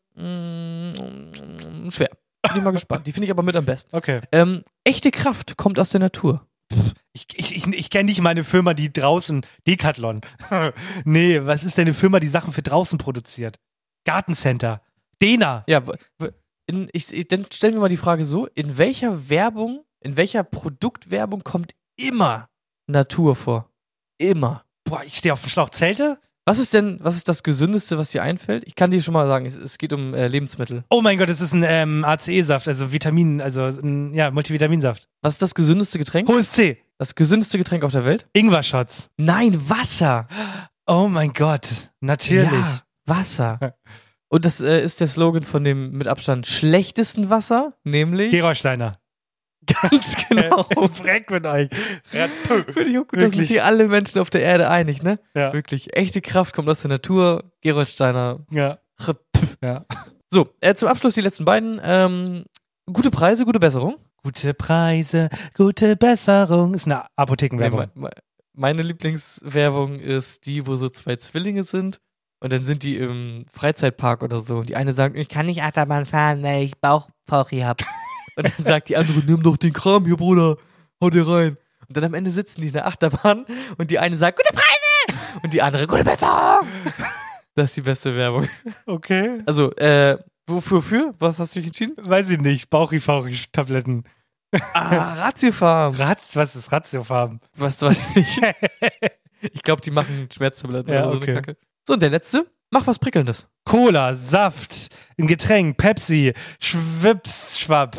schwer. Bin ich mal gespannt. Die finde ich aber mit am besten. Okay. Echte Kraft kommt aus der Natur. Ich kenne nicht meine Firma, die draußen, Decathlon. Nee, was ist denn eine Firma, die Sachen für draußen produziert? Gartencenter. Dena. Ja, dann stellen wir mal die Frage so, in welcher Produktwerbung kommt immer Natur vor? Immer. Boah, ich stehe auf dem Schlauch. Zelte? Was ist das Gesündeste, was dir einfällt? Ich kann dir schon mal sagen, es geht um Lebensmittel. Oh mein Gott, es ist ein ACE-Saft, also Multivitaminsaft. Was ist das gesündeste Getränk? Hohes C. Das gesündeste Getränk auf der Welt? Ingwer-Shots. Nein, Wasser. Oh mein Gott, natürlich. Ja, Wasser. Und das ist der Slogan von dem mit Abstand schlechtesten Wasser, nämlich... Gerolsteiner. Ganz genau. Freck mit euch. Finde ich auch gut, da sind sich alle Menschen auf der Erde einig, ne? Ja. Wirklich. Echte Kraft kommt aus der Natur. Gerolsteiner. Ja. Ja. So, zum Abschluss die letzten beiden. Gute Preise, gute Besserung. Gute Preise, gute Besserung. Ist eine Apothekenwerbung. Meine Lieblingswerbung ist die, wo so zwei Zwillinge sind und dann sind die im Freizeitpark oder so und die eine sagt, ich kann nicht Achterbahn fahren, weil ich Bauchfauchi hab. Und dann sagt die andere, nimm doch den Kram hier, Bruder, hau dir rein. Und dann am Ende sitzen die in der Achterbahn und die eine sagt, gute Preise! Und die andere, gute Besserung! Das ist die beste Werbung. Okay. Also, wofür? Was hast du dich entschieden? Weiß ich nicht. Bauchi-Tabletten. Ratiofarm. Was ist Ratiofarm? Was weiß ich nicht. Ich glaube, die machen Schmerztabletten ja, oder so okay. eine Kacke. So, und der letzte, mach was Prickelndes. Cola, Saft, ein Getränk, Pepsi, Schwipps-Schwapp,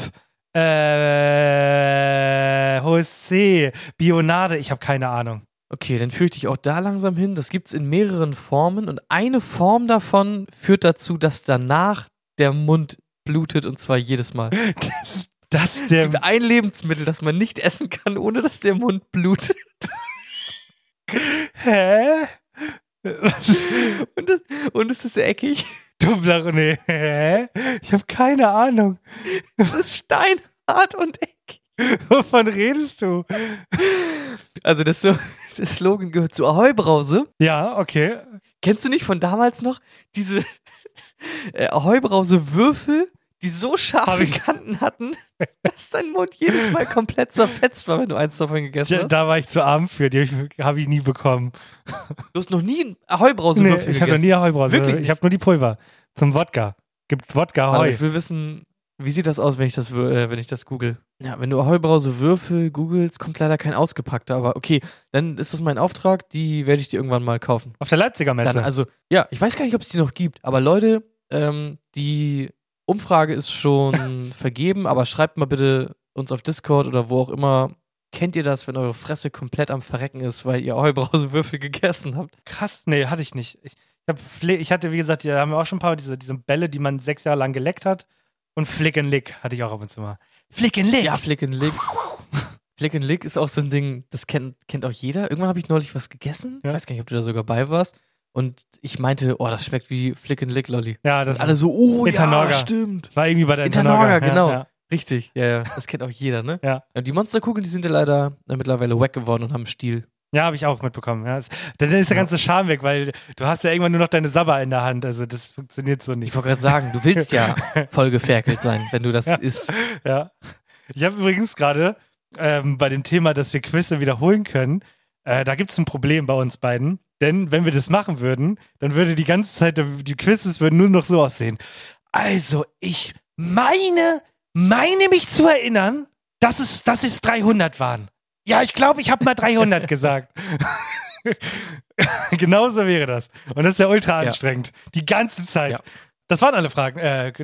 Hohes C, Bionade, ich habe keine Ahnung. Okay, dann führe ich dich auch da langsam hin. Das gibt's in mehreren Formen und eine Form davon führt dazu, dass danach der Mund blutet und zwar jedes Mal. Es gibt ein Lebensmittel, das man nicht essen kann, ohne dass der Mund blutet. Hä? Und es ist eckig. Nee. Hä? Ich habe keine Ahnung. Es ist steinhart und eckig. Wovon redest du? Also der Slogan gehört zu Ahoi-Brause. Ja, okay. Kennst du nicht von damals noch diese Ahoi-Brause-Würfel, die so scharfe Kanten hatten, dass dein Mund jedes Mal komplett zerfetzt war, wenn du eins davon gegessen hast? Da war ich zu arm für, die habe ich nie bekommen. Du hast noch nie einen Ahoi-Brause-Würfel gegessen? Ich habe noch nie Ahoi-Brause. Wirklich? Ich habe nur die Pulver zum Wodka. Gibt Wodka Ahoi. Aber ich will wissen, wie sieht das aus, wenn ich das google? Ja, wenn du Ahoi-Brause-Würfel googelst, kommt leider kein ausgepackter, aber okay, dann ist das mein Auftrag, die werde ich dir irgendwann mal kaufen. Auf der Leipziger Messe? Dann, also, ja, ich weiß gar nicht, ob es die noch gibt, aber Leute, die Umfrage ist schon vergeben, aber schreibt mal bitte uns auf Discord oder wo auch immer. Kennt ihr das, wenn eure Fresse komplett am Verrecken ist, weil ihr Ahoi-Brause-Würfel gegessen habt? Krass, nee, hatte ich nicht. Ich hatte, wie gesagt, da haben wir auch schon ein paar diese Bälle, die man 6 Jahre lang geleckt hat. Und Flick and Lick hatte ich auch ab und zu mal. Flick and Lick. Ja, Flick and Lick. Flick and Lick ist auch so ein Ding, das kennt auch jeder. Irgendwann habe ich neulich was gegessen. Ja. Weiß gar nicht, ob du da sogar bei warst. Und ich meinte, oh, das schmeckt wie Flick and Lick Lolli. Ja, das und alle so, oh Internorga. ja, stimmt. war irgendwie bei der Internorga, Internorga. genau. Ja. Richtig, ja. Das kennt auch jeder, ne? Ja. Und die Monsterkugeln, die sind ja leider mittlerweile wack geworden und haben Stil. Ja, habe ich auch mitbekommen. Ja. Dann ist der ganze Charme weg, weil du hast ja irgendwann nur noch deine Sabber in der Hand. Also das funktioniert so nicht. Ich wollte gerade sagen, du willst ja voll geferkelt sein, wenn du das isst. Ja. Ich habe übrigens gerade bei dem Thema, dass wir Quizze wiederholen können, da gibt es ein Problem bei uns beiden. Denn wenn wir das machen würden, dann würde die ganze Zeit, die Quizzes würden nur noch so aussehen. Also, ich meine mich zu erinnern, dass es 300 waren. Ja, ich glaube, ich habe mal 300 gesagt. Genauso wäre das. Und das ist ja ultra anstrengend. Die ganze Zeit. Ja. Das waren alle Fragen.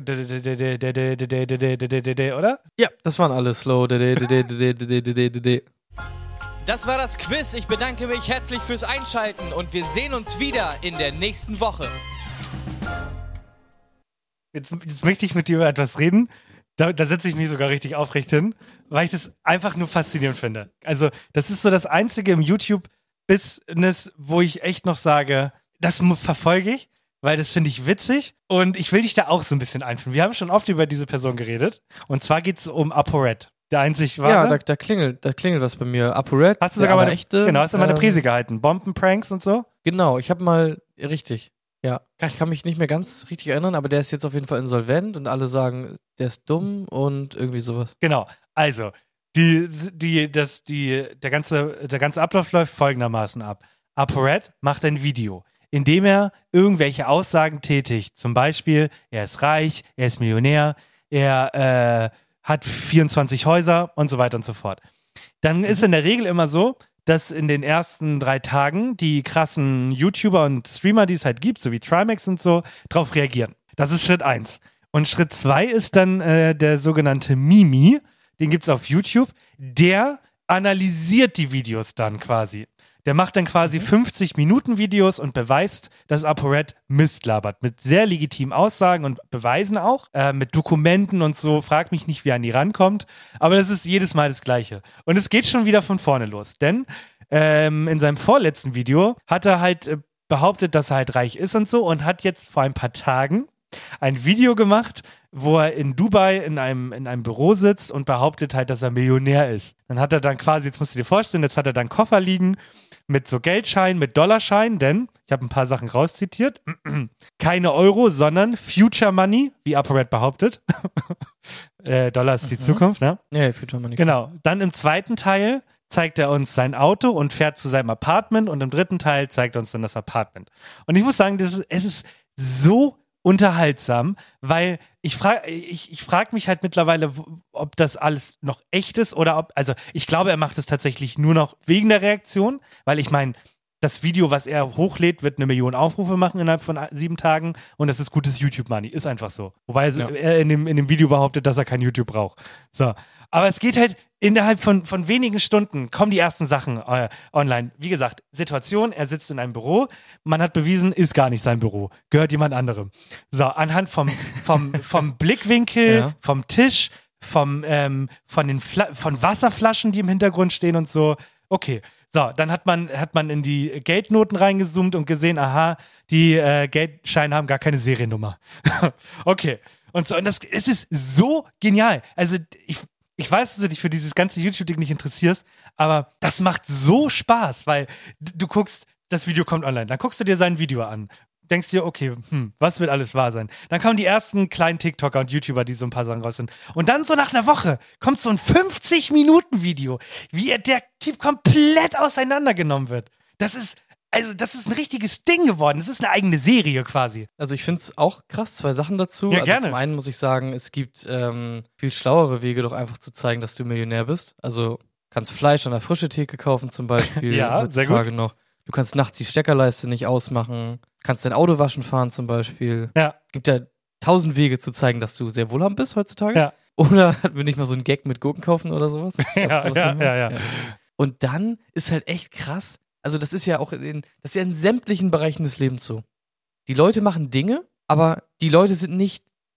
Oder? Ja, das waren alle slow. Das war das Quiz. Ich bedanke mich herzlich fürs Einschalten und wir sehen uns wieder in der nächsten Woche. Jetzt möchte ich mit dir über etwas reden. Da setze ich mich sogar richtig aufrecht hin, weil ich das einfach nur faszinierend finde. Also, das ist so das Einzige im YouTube-Business, wo ich echt noch sage, das verfolge ich, weil das finde ich witzig und ich will dich da auch so ein bisschen einführen. Wir haben schon oft über diese Person geredet und zwar geht es um ApoRed. Der einzig wahre. Ja, da klingelt was bei mir. ApoRed. Hast du sogar mal echte. Genau, hast du mal eine Prise gehalten. Bombenpranks und so? Genau, ich habe mal, richtig. Ja, ich kann mich nicht mehr ganz richtig erinnern, aber der ist jetzt auf jeden Fall insolvent und alle sagen, der ist dumm und irgendwie sowas. Genau, also, der ganze Ablauf läuft folgendermaßen ab. ApoRed macht ein Video, in dem er irgendwelche Aussagen tätigt. Zum Beispiel, er ist reich, er ist Millionär, er hat 24 Häuser und so weiter und so fort. Dann ist in der Regel immer so, dass in den ersten 3 Tagen die krassen YouTuber und Streamer, die es halt gibt, so wie Trimax und so, drauf reagieren. Das ist Schritt 1. Und Schritt 2 ist dann der sogenannte Mimi, den gibt's auf YouTube, der analysiert die Videos dann quasi. Der macht dann quasi 50-Minuten-Videos und beweist, dass ApoRed Mist labert. Mit sehr legitimen Aussagen und Beweisen auch. Mit Dokumenten und so. Frag mich nicht, wie er an die rankommt. Aber das ist jedes Mal das Gleiche. Und es geht schon wieder von vorne los. Denn in seinem vorletzten Video hat er halt behauptet, dass er halt reich ist und so. Und hat jetzt vor ein paar Tagen ein Video gemacht, wo er in Dubai in einem Büro sitzt und behauptet halt, dass er Millionär ist. Dann hat er dann quasi, jetzt musst du dir vorstellen, jetzt hat er dann Koffer liegen mit so Geldscheinen, mit Dollarscheinen, denn, ich habe ein paar Sachen rauszitiert, keine Euro, sondern Future Money, wie ApoRed behauptet. Dollar ist die Zukunft, ne? Ja, Future Money. Genau. Dann im zweiten Teil zeigt er uns sein Auto und fährt zu seinem Apartment und im dritten Teil zeigt er uns dann das Apartment. Und ich muss sagen, es ist so unterhaltsam, weil ich frag mich halt mittlerweile, ob das alles noch echt ist oder also ich glaube, er macht es tatsächlich nur noch wegen der Reaktion, weil ich meine, das Video, was er hochlädt, wird 1 Million Aufrufe machen innerhalb von 7 Tagen und das ist gutes YouTube-Money, ist einfach so. Wobei er in dem Video behauptet, dass er kein YouTube braucht. So. Aber es geht halt innerhalb von wenigen Stunden kommen die ersten Sachen online. Wie gesagt, Situation, er sitzt in einem Büro, man hat bewiesen, ist gar nicht sein Büro, gehört jemand anderem. So, anhand vom Blickwinkel, vom Tisch, von Wasserflaschen, die im Hintergrund stehen und so. Okay, so, dann hat man in die Geldnoten reingezoomt und gesehen, aha, die Geldscheine haben gar keine Seriennummer. Okay, und es ist so genial. Also ich weiß, dass du dich für dieses ganze YouTube-Ding nicht interessierst, aber das macht so Spaß, weil du guckst, das Video kommt online, dann guckst du dir sein Video an, denkst dir, okay, was wird alles wahr sein? Dann kommen die ersten kleinen TikToker und YouTuber, die so ein paar Sachen raus sind. Und dann so nach einer Woche kommt so ein 50-Minuten-Video, wie der Typ komplett auseinandergenommen wird. Das ist ein richtiges Ding geworden. Das ist eine eigene Serie quasi. Also ich finde es auch krass, 2 Sachen dazu. Ja, also gerne. Zum einen muss ich sagen, es gibt viel schlauere Wege, doch einfach zu zeigen, dass du Millionär bist. Also kannst Fleisch an der frischen Theke kaufen zum Beispiel. Ja, sehr gut. Noch. Du kannst nachts die Steckerleiste nicht ausmachen. Kannst dein Auto waschen fahren zum Beispiel. Ja. Gibt ja 1000 Wege zu zeigen, dass du sehr wohlhabend bist heutzutage. Ja. Oder hatten wir nicht mal so einen Gag mit Gurken kaufen oder sowas? Ja. Und dann ist halt echt krass. Also das ist ja auch in sämtlichen Bereichen des Lebens so. Die Leute machen Dinge, aber die Leute sind nicht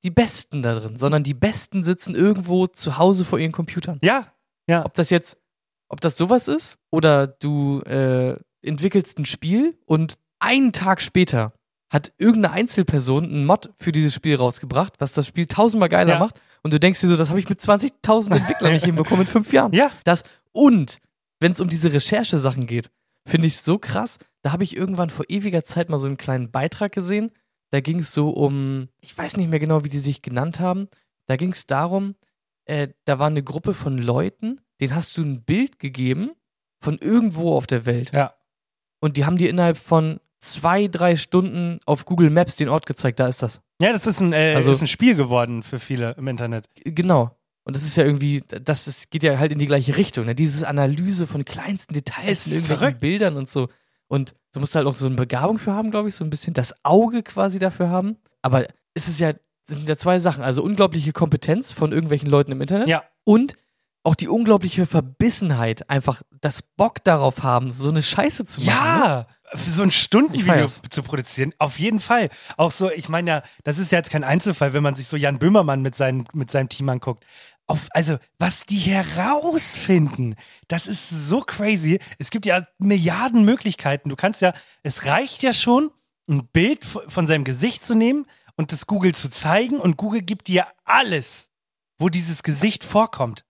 die Besten da drin, sondern die Besten sitzen irgendwo zu Hause vor ihren Computern. Ja. Ob das sowas ist oder du entwickelst ein Spiel und einen Tag später hat irgendeine Einzelperson einen Mod für dieses Spiel rausgebracht, was das Spiel 1000-mal geiler macht und du denkst dir so, das habe ich mit 20.000 Entwicklern nicht hinbekommen in 5 Jahren. Ja. Und wenn es um diese Recherchesachen geht, finde ich es so krass, da habe ich irgendwann vor ewiger Zeit mal so einen kleinen Beitrag gesehen, da ging es so um, ich weiß nicht mehr genau, wie die sich genannt haben, da ging es darum, da war eine Gruppe von Leuten, denen hast du ein Bild gegeben von irgendwo auf der Welt. Ja. Und die haben dir innerhalb von 2-3 Stunden auf Google Maps den Ort gezeigt, da ist das. Ja, das ist ein Spiel geworden für viele im Internet. Genau. Und das ist ja irgendwie, das geht ja halt in die ggleiche Richtung, ne? Diese Analyse von kleinsten Details in irgendwelchen Bildern und so. Und du musst halt auch so eine Begabung für haben, glaube ich, so ein bisschen das Auge quasi dafür haben. Aber es ist ja, sind ja 2 Sachen. Also unglaubliche Kompetenz von irgendwelchen Leuten im Internet. Ja. Und auch die unglaubliche Verbissenheit, einfach das Bock darauf haben, so eine Scheiße zu machen. Ja, ne? So ein Stundenvideo zu produzieren, auf jeden Fall. Auch so, ich meine ja, das ist ja jetzt kein Einzelfall, wenn man sich so Jan Böhmermann mit seinem Team anguckt. Also, was die herausfinden, das ist so crazy. Es gibt ja Milliarden Möglichkeiten. Es reicht ja schon, ein Bild von seinem Gesicht zu nehmen und das Google zu zeigen und Google gibt dir alles, wo dieses Gesicht vorkommt.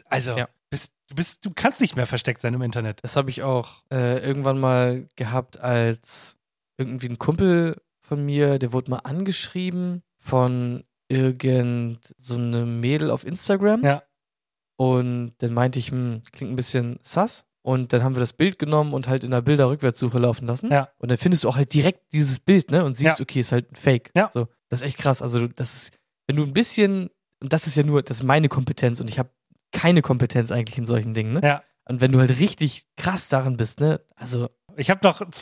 Du kannst nicht mehr versteckt sein im Internet. Das habe ich auch irgendwann mal gehabt, als irgendwie ein Kumpel von mir, der wurde mal angeschrieben von so eine Mädel auf Instagram. Ja. Und dann meinte ich, klingt ein bisschen sus. Und dann haben wir das Bild genommen und halt in der Bilderrückwärtssuche laufen lassen. Ja. Und dann findest du auch halt direkt dieses Bild, ne? Und siehst, okay, ist halt ein Fake. Ja. So, das ist echt krass. Also, wenn du ein bisschen, und das ist meine Kompetenz und ich habe keine Kompetenz eigentlich in solchen Dingen, ne? Ja. Und wenn du halt richtig krass darin bist, ne? Also. Ich habe noch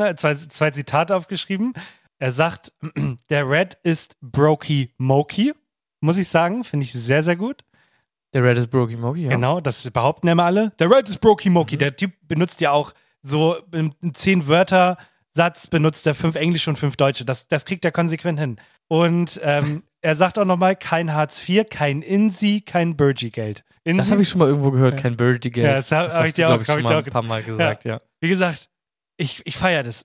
2 Zitate aufgeschrieben. Er sagt, der Red ist Brokey Mokey, muss ich sagen. Finde ich sehr, sehr gut. Der Red ist Brokey Mokey, ja. Genau, das behaupten immer alle. Der Red ist Brokey Mokey. Der Typ benutzt ja auch so einen 10-Wörter-Satz, benutzt er 5 Englische und 5 Deutsche. Das kriegt er konsequent hin. Und er sagt auch nochmal, kein Hartz IV, kein INSI, kein Burgie-Geld. Das habe ich schon mal irgendwo gehört, kein Burgie-Geld. Ja, das habe ich dir auch schon mal ein paar Mal gesagt, ja. Wie gesagt, ich feiere das.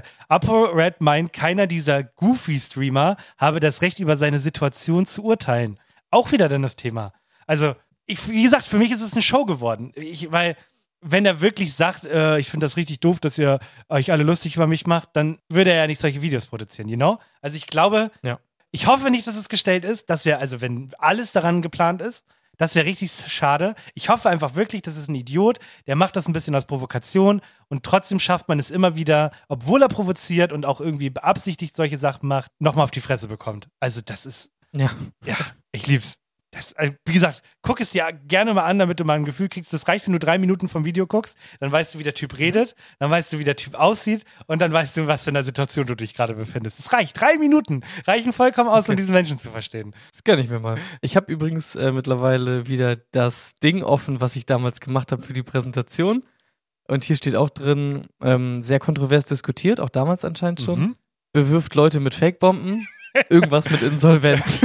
ApoRed meint, keiner dieser Goofy-Streamer habe das Recht, über seine Situation zu urteilen. Auch wieder dann das Thema. Also, wie gesagt, für mich ist es eine Show geworden. Weil, wenn er wirklich sagt, ich finde das richtig doof, dass ihr euch alle lustig über mich macht, dann würde er ja nicht solche Videos produzieren, you know? Also, ich glaube, ich hoffe nicht, dass es gestellt ist, also wenn alles daran geplant ist, das wäre richtig schade. Ich hoffe einfach wirklich, das ist ein Idiot, der macht das ein bisschen als Provokation und trotzdem schafft man es immer wieder, obwohl er provoziert und auch irgendwie beabsichtigt solche Sachen macht, nochmal auf die Fresse bekommt. Also das ist, ja, ich lieb's. Wie gesagt, guck es dir gerne mal an, damit du mal ein Gefühl kriegst. Das reicht, wenn du 3 Minuten vom Video guckst, dann weißt du, wie der Typ redet, dann weißt du, wie der Typ aussieht und dann weißt du, was für eine Situation du dich gerade befindest. Es reicht, 3 Minuten reichen vollkommen aus, um diesen Menschen zu verstehen. Das kann ich mir mal. Ich habe übrigens mittlerweile wieder das Ding offen, was ich damals gemacht habe für die Präsentation. Und hier steht auch drin, sehr kontrovers diskutiert, auch damals anscheinend schon. Bewirft Leute mit Fake-Bomben. Irgendwas mit Insolvenz.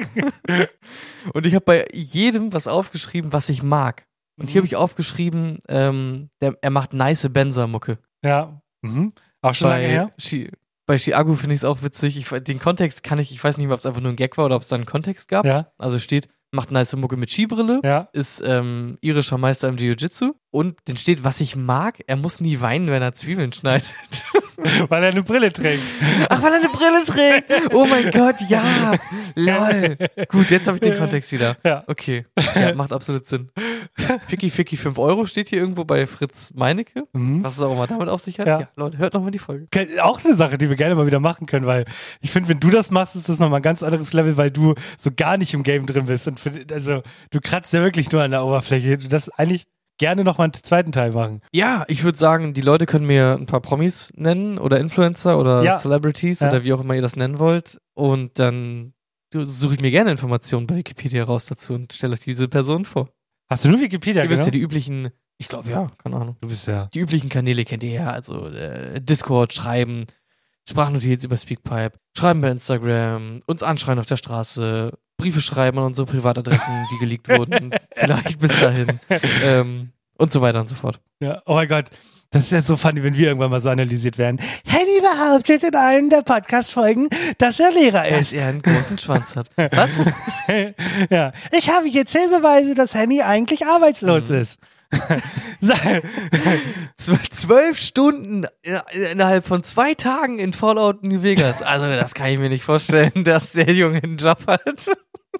Und ich habe bei jedem was aufgeschrieben, was ich mag. Und hier habe ich aufgeschrieben, er macht nice Benzer-Mucke. Ja. Auch schon lange her. Bei Chiago finde ich es auch witzig. Den Kontext ich weiß nicht mehr, ob es einfach nur ein Gag war oder ob es da einen Kontext gab. Ja. Also steht, macht nice Mucke mit Skibrille, ist irischer Meister im Jiu-Jitsu und dann steht, was ich mag, er muss nie weinen, wenn er Zwiebeln schneidet. Weil er eine Brille trägt. Ach, weil er eine Brille trägt. Oh mein Gott, ja. Lol. Gut, jetzt habe ich den Kontext wieder. Ja. Okay. Ja, macht absolut Sinn. Ficky 5 € steht hier irgendwo bei Fritz Meinecke. Was es auch immer damit auf sich hat. Ja, Leute, hört nochmal die Folge. Auch eine Sache, die wir gerne mal wieder machen können, weil ich finde, wenn du das machst, ist das nochmal ein ganz anderes Level, weil du so gar nicht im Game drin bist. Und du kratzt ja wirklich nur an der Oberfläche. Du das eigentlich gerne nochmal einen zweiten Teil machen. Ja, ich würde sagen, die Leute können mir ein paar Promis nennen oder Influencer oder Celebrities oder wie auch immer ihr das nennen wollt. Und dann suche ich mir gerne Informationen bei Wikipedia raus dazu und stelle euch diese Person vor. Hast du nur Wikipedia, Ihr wisst ja die üblichen, ich glaube ja, keine Ahnung. Du bist ja. Die üblichen Kanäle kennt ihr ja, also Discord, Schreiben, Sprachnotiz über Speakpipe, schreiben bei Instagram, uns anschreien auf der Straße, Briefe schreiben an unsere Privatadressen, die geleakt wurden, vielleicht bis dahin, und so weiter und so fort. Ja, oh mein Gott, das ist ja so funny, wenn wir irgendwann mal so analysiert werden. Henny behauptet in einem der Podcast-Folgen, dass er Lehrer ist. Dass er einen großen Schwanz hat. Was? Ja, ich habe jetzt Beweise, dass Henny eigentlich arbeitslos ist. 12 Stunden innerhalb von 2 Tagen in Fallout New Vegas. Also das kann ich mir nicht vorstellen, dass der Junge einen Job hat.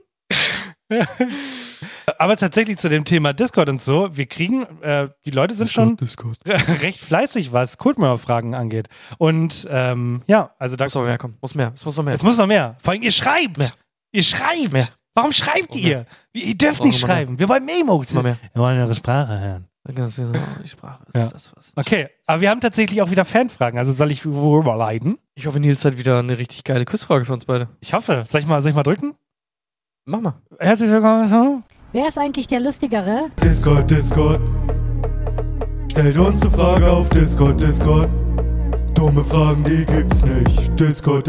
Aber tatsächlich zu dem Thema Discord und so, wir kriegen, die Leute sind schon recht fleißig, was Codemirror-Fragen angeht. Und ja, also da muss noch mehr kommen. Muss mehr. Es muss noch mehr. Es muss noch mehr. Vor allem, ihr schreibt. Mehr. Ihr schreibt. Mehr. Warum schreibt ihr? Ihr dürft nicht schreiben. Wir wollen Memos. Mehr. Wir wollen eure Sprache hören. Ganz genau, die Sprache ist Ja. das, was. Okay, aber wir haben tatsächlich auch wieder Fanfragen. Also soll ich überleiten? Ich hoffe, Nils hat wieder eine richtig geile Quizfrage für uns beide. Ich hoffe. Soll ich mal drücken? Mach mal. Herzlich willkommen. Wer ist eigentlich der Lustigere? Discord. Stellt uns eine Frage auf Discord. Dumme Fragen, die gibt's nicht. Discord.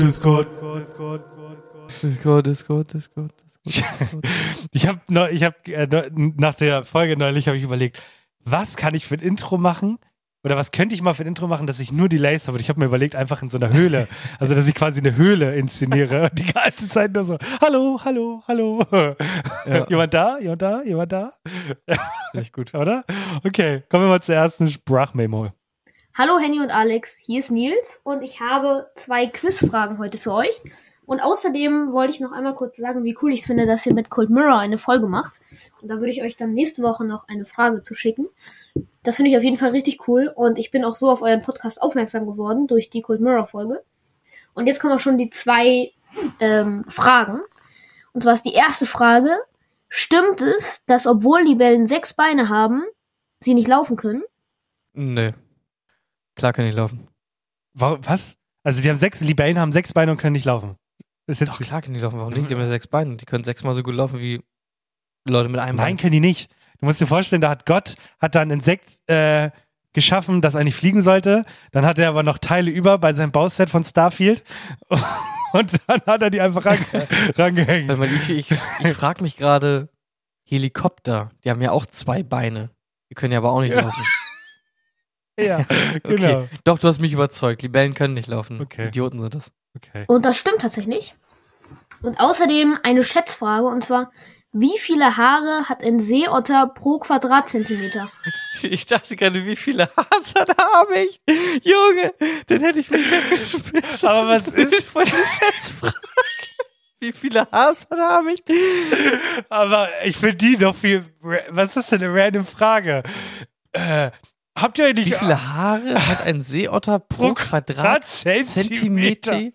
Ich habe nach der Folge neulich habe ich überlegt, was kann ich für ein Intro machen? Oder was könnte ich mal für ein Intro machen, dass ich nur Delays habe? Und ich habe mir überlegt, einfach in so einer Höhle, also dass ich quasi eine Höhle inszeniere und die ganze Zeit nur so, hallo. Ja. Jemand da? Finde ich gut. Oder? Okay, kommen wir mal zur ersten Sprachmemo. Hallo Henny und Alex, hier ist Nils und ich habe 2 Quizfragen heute für euch. Und außerdem wollte ich noch einmal kurz sagen, wie cool ich es finde, dass ihr mit Cold Mirror eine Folge macht. Und da würde ich euch dann nächste Woche noch eine Frage zu schicken. Das finde ich auf jeden Fall richtig cool und ich bin auch so auf euren Podcast aufmerksam geworden durch die Cold Mirror Folge. Und jetzt kommen auch schon die 2 Fragen. Und zwar ist die erste Frage, stimmt es, dass obwohl Libellen 6 Beine haben, sie nicht laufen können? Nee. Klar kann ich laufen. Was? Also die Libellen haben 6 Beine und können nicht laufen. Ist jetzt Doch, klar können die laufen. Warum nicht? Die haben ja 6 Beine. Die können 6-mal so gut laufen wie Leute mit einem Nein, Bein. können die nicht. Du musst dir vorstellen, da hat Gott da ein Insekt geschaffen, das eigentlich fliegen sollte. Dann hat er aber noch Teile über bei seinem Bauset von Starfield. Und dann hat er die einfach rangehängt. Weil ich frage mich gerade, Helikopter, die haben ja auch 2 Beine. Die können ja aber auch nicht laufen. Ja, genau. Okay. Doch, du hast mich überzeugt. Libellen können nicht laufen. Okay. Idioten sind das. Okay. Und das stimmt tatsächlich. Und außerdem eine Schätzfrage, und zwar, wie viele Haare hat ein Seeotter pro Quadratzentimeter? Ich dachte gerade, wie viele Hasern habe ich? Junge, den hätte ich mich weggeschmissen. Aber was ist voll eine Schätzfrage? Wie viele Hasern habe ich? Aber ich finde die doch viel. Was ist denn eine random Frage? Habt ihr eigentlich. Wie viele Haare hat ein Seeotter pro Quadratzentimeter?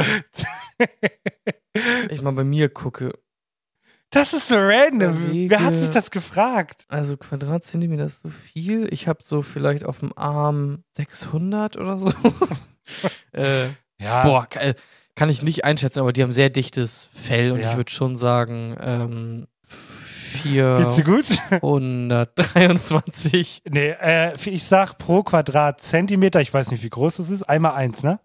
Ich mal bei mir gucke. Das ist so random. Überlege. Wer hat sich das gefragt? Also Quadratzentimeter ist so viel. Ich habe so vielleicht auf dem Arm 600 oder so. Ja. Boah, kann ich nicht einschätzen, aber die haben sehr dichtes Fell und Ja. ich würde schon sagen Geht's dir gut? 423. Nee, ich sag pro Quadratzentimeter, ich weiß nicht, wie groß das ist, einmal 1, ne?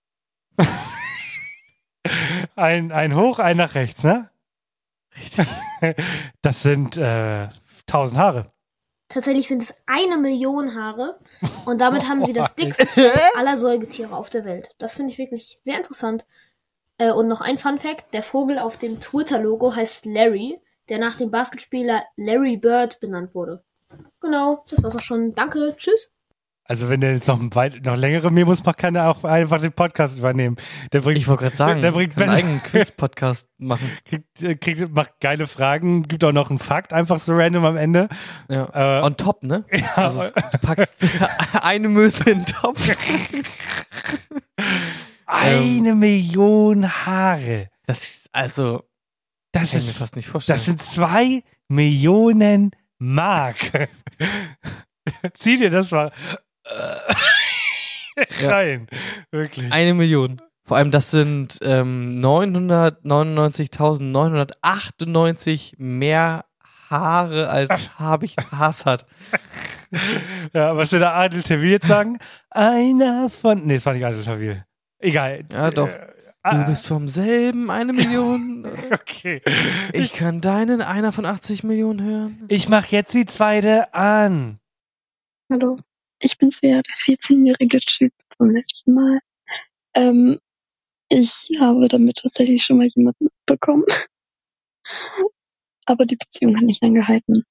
ein hoch, ein nach rechts, ne? Richtig. Das sind 1000 Haare. Tatsächlich sind es 1 Million Haare und damit haben sie das dickste aller Säugetiere auf der Welt. Das finde ich wirklich sehr interessant. Und noch ein Funfact, der Vogel auf dem Twitter-Logo heißt Larry, der nach dem Basketspieler Larry Bird benannt wurde. Genau, das war's auch schon. Danke, tschüss. Also wenn der jetzt noch längere Memos macht, kann er auch einfach den Podcast übernehmen. Der bringt, Ich wollte gerade sagen, der bringt kann einen eigenen Quiz-Podcast machen. macht geile Fragen, gibt auch noch einen Fakt, einfach so random am Ende. Ja. On top, ne? Also du packst eine Möse in den Topf. 1 Million Haare. Das kann ich mir fast nicht vorstellen. Das sind 2 Millionen Mark. Zieh dir das mal rein. Wirklich. 1 Million. Vor allem, das sind 999.998 mehr Haare als Haas hat. Ja, was will der Adel Tawil jetzt sagen? Einer von. Nee, das war nicht Adel Tawil. Egal. Ja, doch. Du bist vom selben 1 Million. Okay. Ich kann deinen einer von 80 Millionen hören. Ich mach jetzt die zweite an. Hallo, ich bin Svea, der 14-jährige Typ vom letzten Mal. Ich habe damit tatsächlich schon mal jemanden bekommen. Aber die Beziehung hat nicht lange gehalten.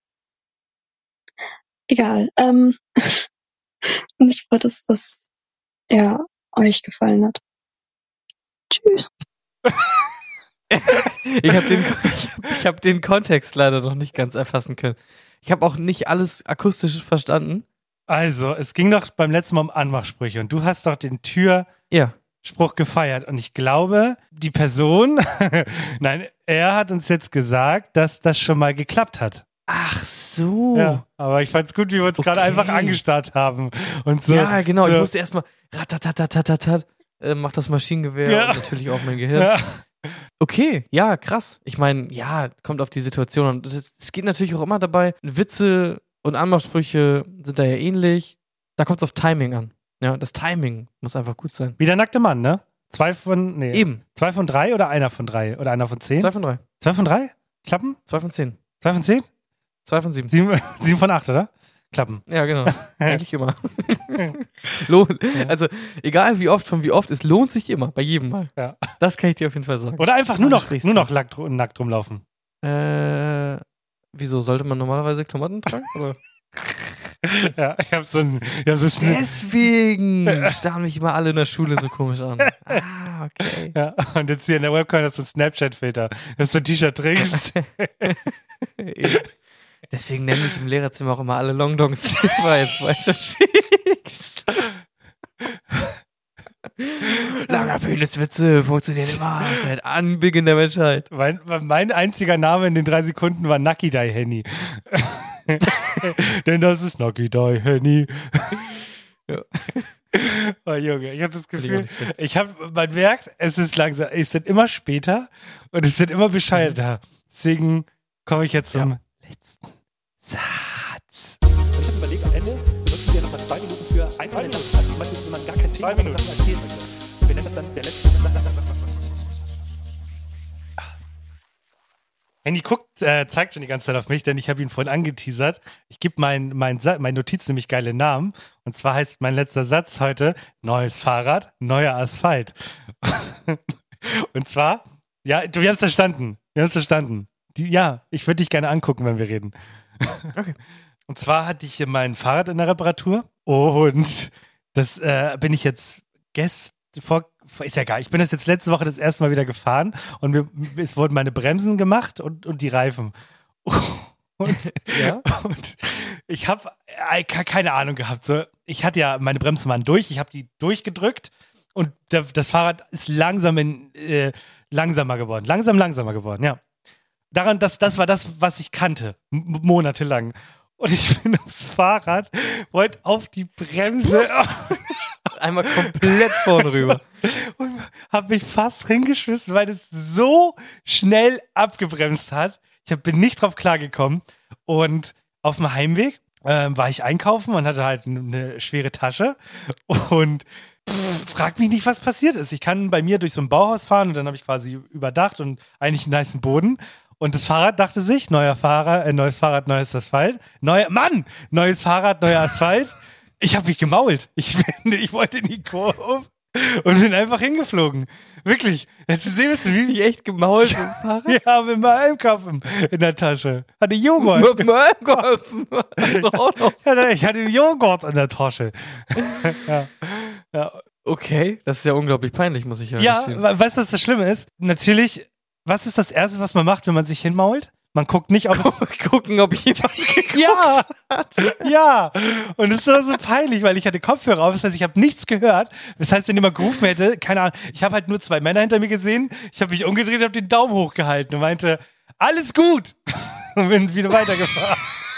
Egal. Und mich freut es, dass er euch gefallen hat. Tschüss. Ich hab den Kontext leider noch nicht ganz erfassen können. Ich habe auch nicht alles akustisch verstanden. Also, es ging doch beim letzten Mal um Anmachsprüche und du hast doch den Türspruch gefeiert. Und ich glaube, die Person, nein, er hat uns jetzt gesagt, dass das schon mal geklappt hat. Ach so. Ja, aber ich fand's gut, wie wir uns gerade einfach angestarrt haben. Und so. Ja, genau. So. Ich musste erstmal ratatatatat, macht das Maschinengewehr und natürlich auch mein Gehirn. Ja. Okay, ja, krass. Ich meine, ja, kommt auf die Situation an. Es geht natürlich auch immer dabei. Witze und Anmachsprüche sind da ja ähnlich. Da kommt es auf Timing an. Ja, das Timing muss einfach gut sein. Wie der nackte Mann, ne? 2 von 3 oder einer von 3? Oder einer von 10? 2 von 3. 2 von 3? Klappen? 2 von 10. 2 von 10? 2 von 7. 7 von 8, oder? Klappen. Ja, genau. Eigentlich immer. Also, egal wie oft, es lohnt sich immer. Bei jedem Mal. Ja. Das kann ich dir auf jeden Fall sagen. Oder einfach nur noch nackt rumlaufen. Wieso? Sollte man normalerweise Klamotten tragen? Oder? Ja, ich hab so Deswegen starren mich immer alle in der Schule so komisch an. Ah, okay. Ja, und jetzt hier in der Webcam hast du einen Snapchat-Filter, dass du ein T-Shirt trägst. Deswegen nenne ich im Lehrerzimmer auch immer alle Longdongs. Weil es schwierig. Langer Peniswitze funktionieren immer seit Anbeginn der Menschheit. Mein einziger Name in den 3 Sekunden war Nakidai Henny. Denn das ist Nakidai Henny. Ja. Oh Junge, ich habe das Gefühl, man merkt, es ist langsam, es wird immer später und es wird immer bescheuerter. Deswegen komme ich jetzt zum letzten Satz. Und ich habe überlegt, am Ende benutzen wir nochmal 2 Minuten für einzelne Sachen. Also zum Beispiel, wenn man gar kein Thema oder Sachen erzählen möchte. Und wir nennen das dann der letzte Satz. Henny zeigt schon die ganze Zeit auf mich, denn ich habe ihn vorhin angeteasert. Ich gebe mein Notiz nämlich geile Namen. Und zwar heißt mein letzter Satz heute: Neues Fahrrad, neuer Asphalt. Und zwar, ja, wir haben es verstanden. Ich würde dich gerne angucken, wenn wir reden. Okay. Und zwar hatte ich mein Fahrrad in der Reparatur und das bin ich jetzt ist ja egal. Ich bin das jetzt letzte Woche das erste Mal wieder gefahren und es wurden meine Bremsen gemacht und die Reifen. Und ich habe keine Ahnung gehabt. So, ich hatte ja, meine Bremsen waren durch, ich habe die durchgedrückt und das Fahrrad ist langsamer geworden, ja. Das war das, was ich kannte, monatelang. Und ich bin aufs Fahrrad, wollte auf die Bremse. Einmal komplett vorne rüber. Und habe mich fast hingeschmissen, weil es so schnell abgebremst hat. Ich bin nicht drauf klargekommen. Und auf dem Heimweg war ich einkaufen und hatte halt eine schwere Tasche. Und frag mich nicht, was passiert ist. Ich kann bei mir durch so ein Bauhaus fahren und dann habe ich quasi überdacht und eigentlich einen nicen Boden. Und das Fahrrad dachte sich, neues Fahrrad, neues Asphalt. Neues Fahrrad, neuer Asphalt. Ich habe mich gemault. Ich wollte in die Kurve und bin einfach hingeflogen. Wirklich. Jetzt sehen wir, wie ich echt gemault mit dem Fahrrad? Ja, mit meinem Einkaufen in der Tasche. Hatte Joghurt. Mit dem Einkaufen? Auch noch. Ja, ich hatte Joghurt in der Tasche. Ja. Okay, das ist ja unglaublich peinlich, muss ich ja gestehen. Ja, weißt du, was das Schlimme ist? Natürlich, was ist das Erste, was man macht, wenn man sich hinmault? Man guckt nicht, ob ob jemand hat. Ja. Und es war so peinlich, weil ich hatte Kopfhörer auf, das heißt, ich habe nichts gehört. Das heißt, wenn jemand gerufen hätte, keine Ahnung, ich habe halt nur 2 Männer hinter mir gesehen, ich habe mich umgedreht und habe den Daumen hochgehalten und meinte, alles gut. Und bin wieder weitergefahren.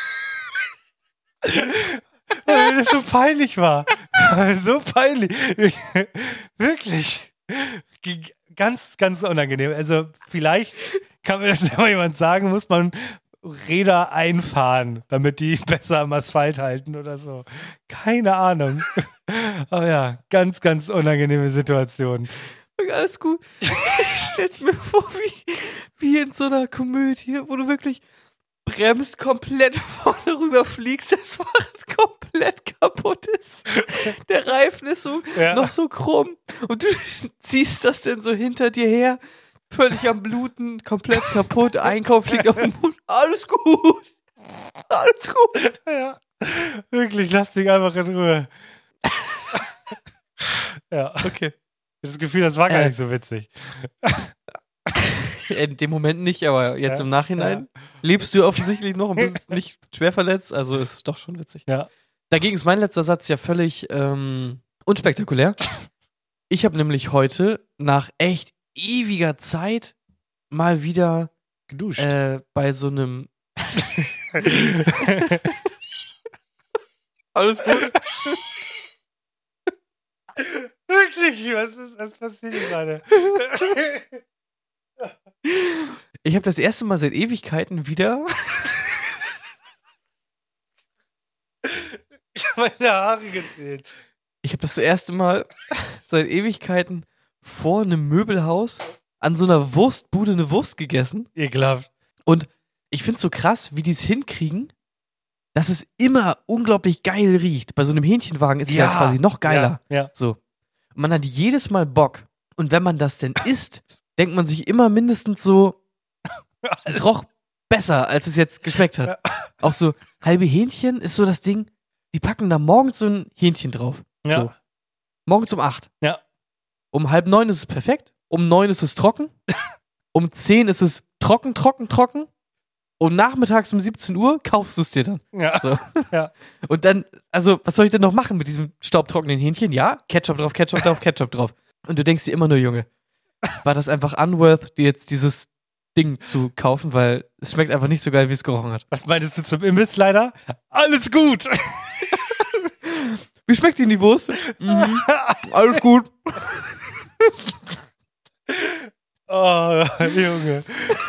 Weil das so peinlich war. So peinlich. Wirklich. Ganz, ganz unangenehm. Also vielleicht kann mir das ja mal jemand sagen, muss man Räder einfahren, damit die besser am Asphalt halten oder so. Keine Ahnung. Aber ja, ganz, ganz unangenehme Situation. Alles gut. Ich stell's mir vor, wie in so einer Komödie, wo du wirklich bremst, komplett vorne rüber fliegst, das Fahrrad komplett kaputt ist. Der Reifen ist so noch so krumm und du ziehst das denn so hinter dir her, völlig am Bluten, komplett kaputt, Einkauf liegt auf dem Boden. Alles gut. Alles gut. Ja. Wirklich, lass dich einfach in Ruhe. Ja. Okay. Ich habe das Gefühl, das war gar nicht so witzig. In dem Moment nicht, aber jetzt im Nachhinein lebst du offensichtlich noch und bist nicht schwer verletzt, also ist es doch schon witzig. Ja. Dagegen ist mein letzter Satz ja völlig unspektakulär. Ich habe nämlich heute nach echt ewiger Zeit mal wieder geduscht. Bei so einem Alles gut? Wirklich, was passiert hier gerade? Ich habe das erste Mal seit Ewigkeiten wieder Ich habe meine Haare gezählt. Ich habe das erste Mal seit Ewigkeiten vor einem Möbelhaus an so einer Wurstbude eine Wurst gegessen. Ekelhaft. Und ich find's so krass, wie die es hinkriegen, dass es immer unglaublich geil riecht. Bei so einem Hähnchenwagen ist es ja quasi noch geiler. Ja. So. Und man hat jedes Mal Bock. Und wenn man das denn isst, denkt man sich immer mindestens so, es roch besser, als es jetzt geschmeckt hat. Ja. Auch so halbe Hähnchen ist so das Ding, die packen da morgens so ein Hähnchen drauf. Ja. So. Morgens um 8. Ja. Um 8:30 ist es perfekt. Um 9 ist es trocken. Um 10 ist es trocken. Und nachmittags um 17 Uhr kaufst du es dir dann. Ja. So. Ja. Und dann, also, was soll ich denn noch machen mit diesem staubtrockenen Hähnchen? Ja, Ketchup drauf. Und du denkst dir immer nur, Junge, war das einfach unworth, dir jetzt dieses Ding zu kaufen, weil es schmeckt einfach nicht so geil, wie es gerochen hat. Was meintest du zum Imbiss leider? Alles gut. Wie schmeckt Ihnen die Wurst? Alles gut. Oh, Junge.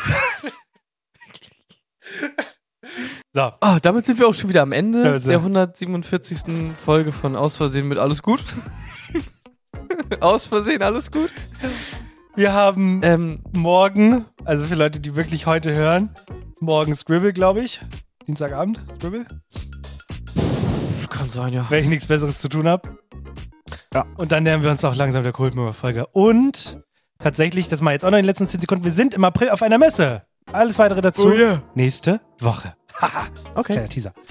So. Oh, damit sind wir auch schon wieder am Ende der 147. Folge von Aus Versehen mit Alles gut. Aus Versehen alles gut. Wir haben morgen, also für Leute, die wirklich heute hören, morgen Scribble, glaube ich. Dienstagabend, Scribble. Kann sein, ja. Wenn ich nichts Besseres zu tun habe. Ja. Und dann nähern wir uns auch langsam der Kultmöber-Folge. Und tatsächlich, das mal jetzt auch noch in den letzten 10 Sekunden, wir sind im April auf einer Messe. Alles weitere dazu nächste Woche. Haha. Okay. Kleiner Teaser.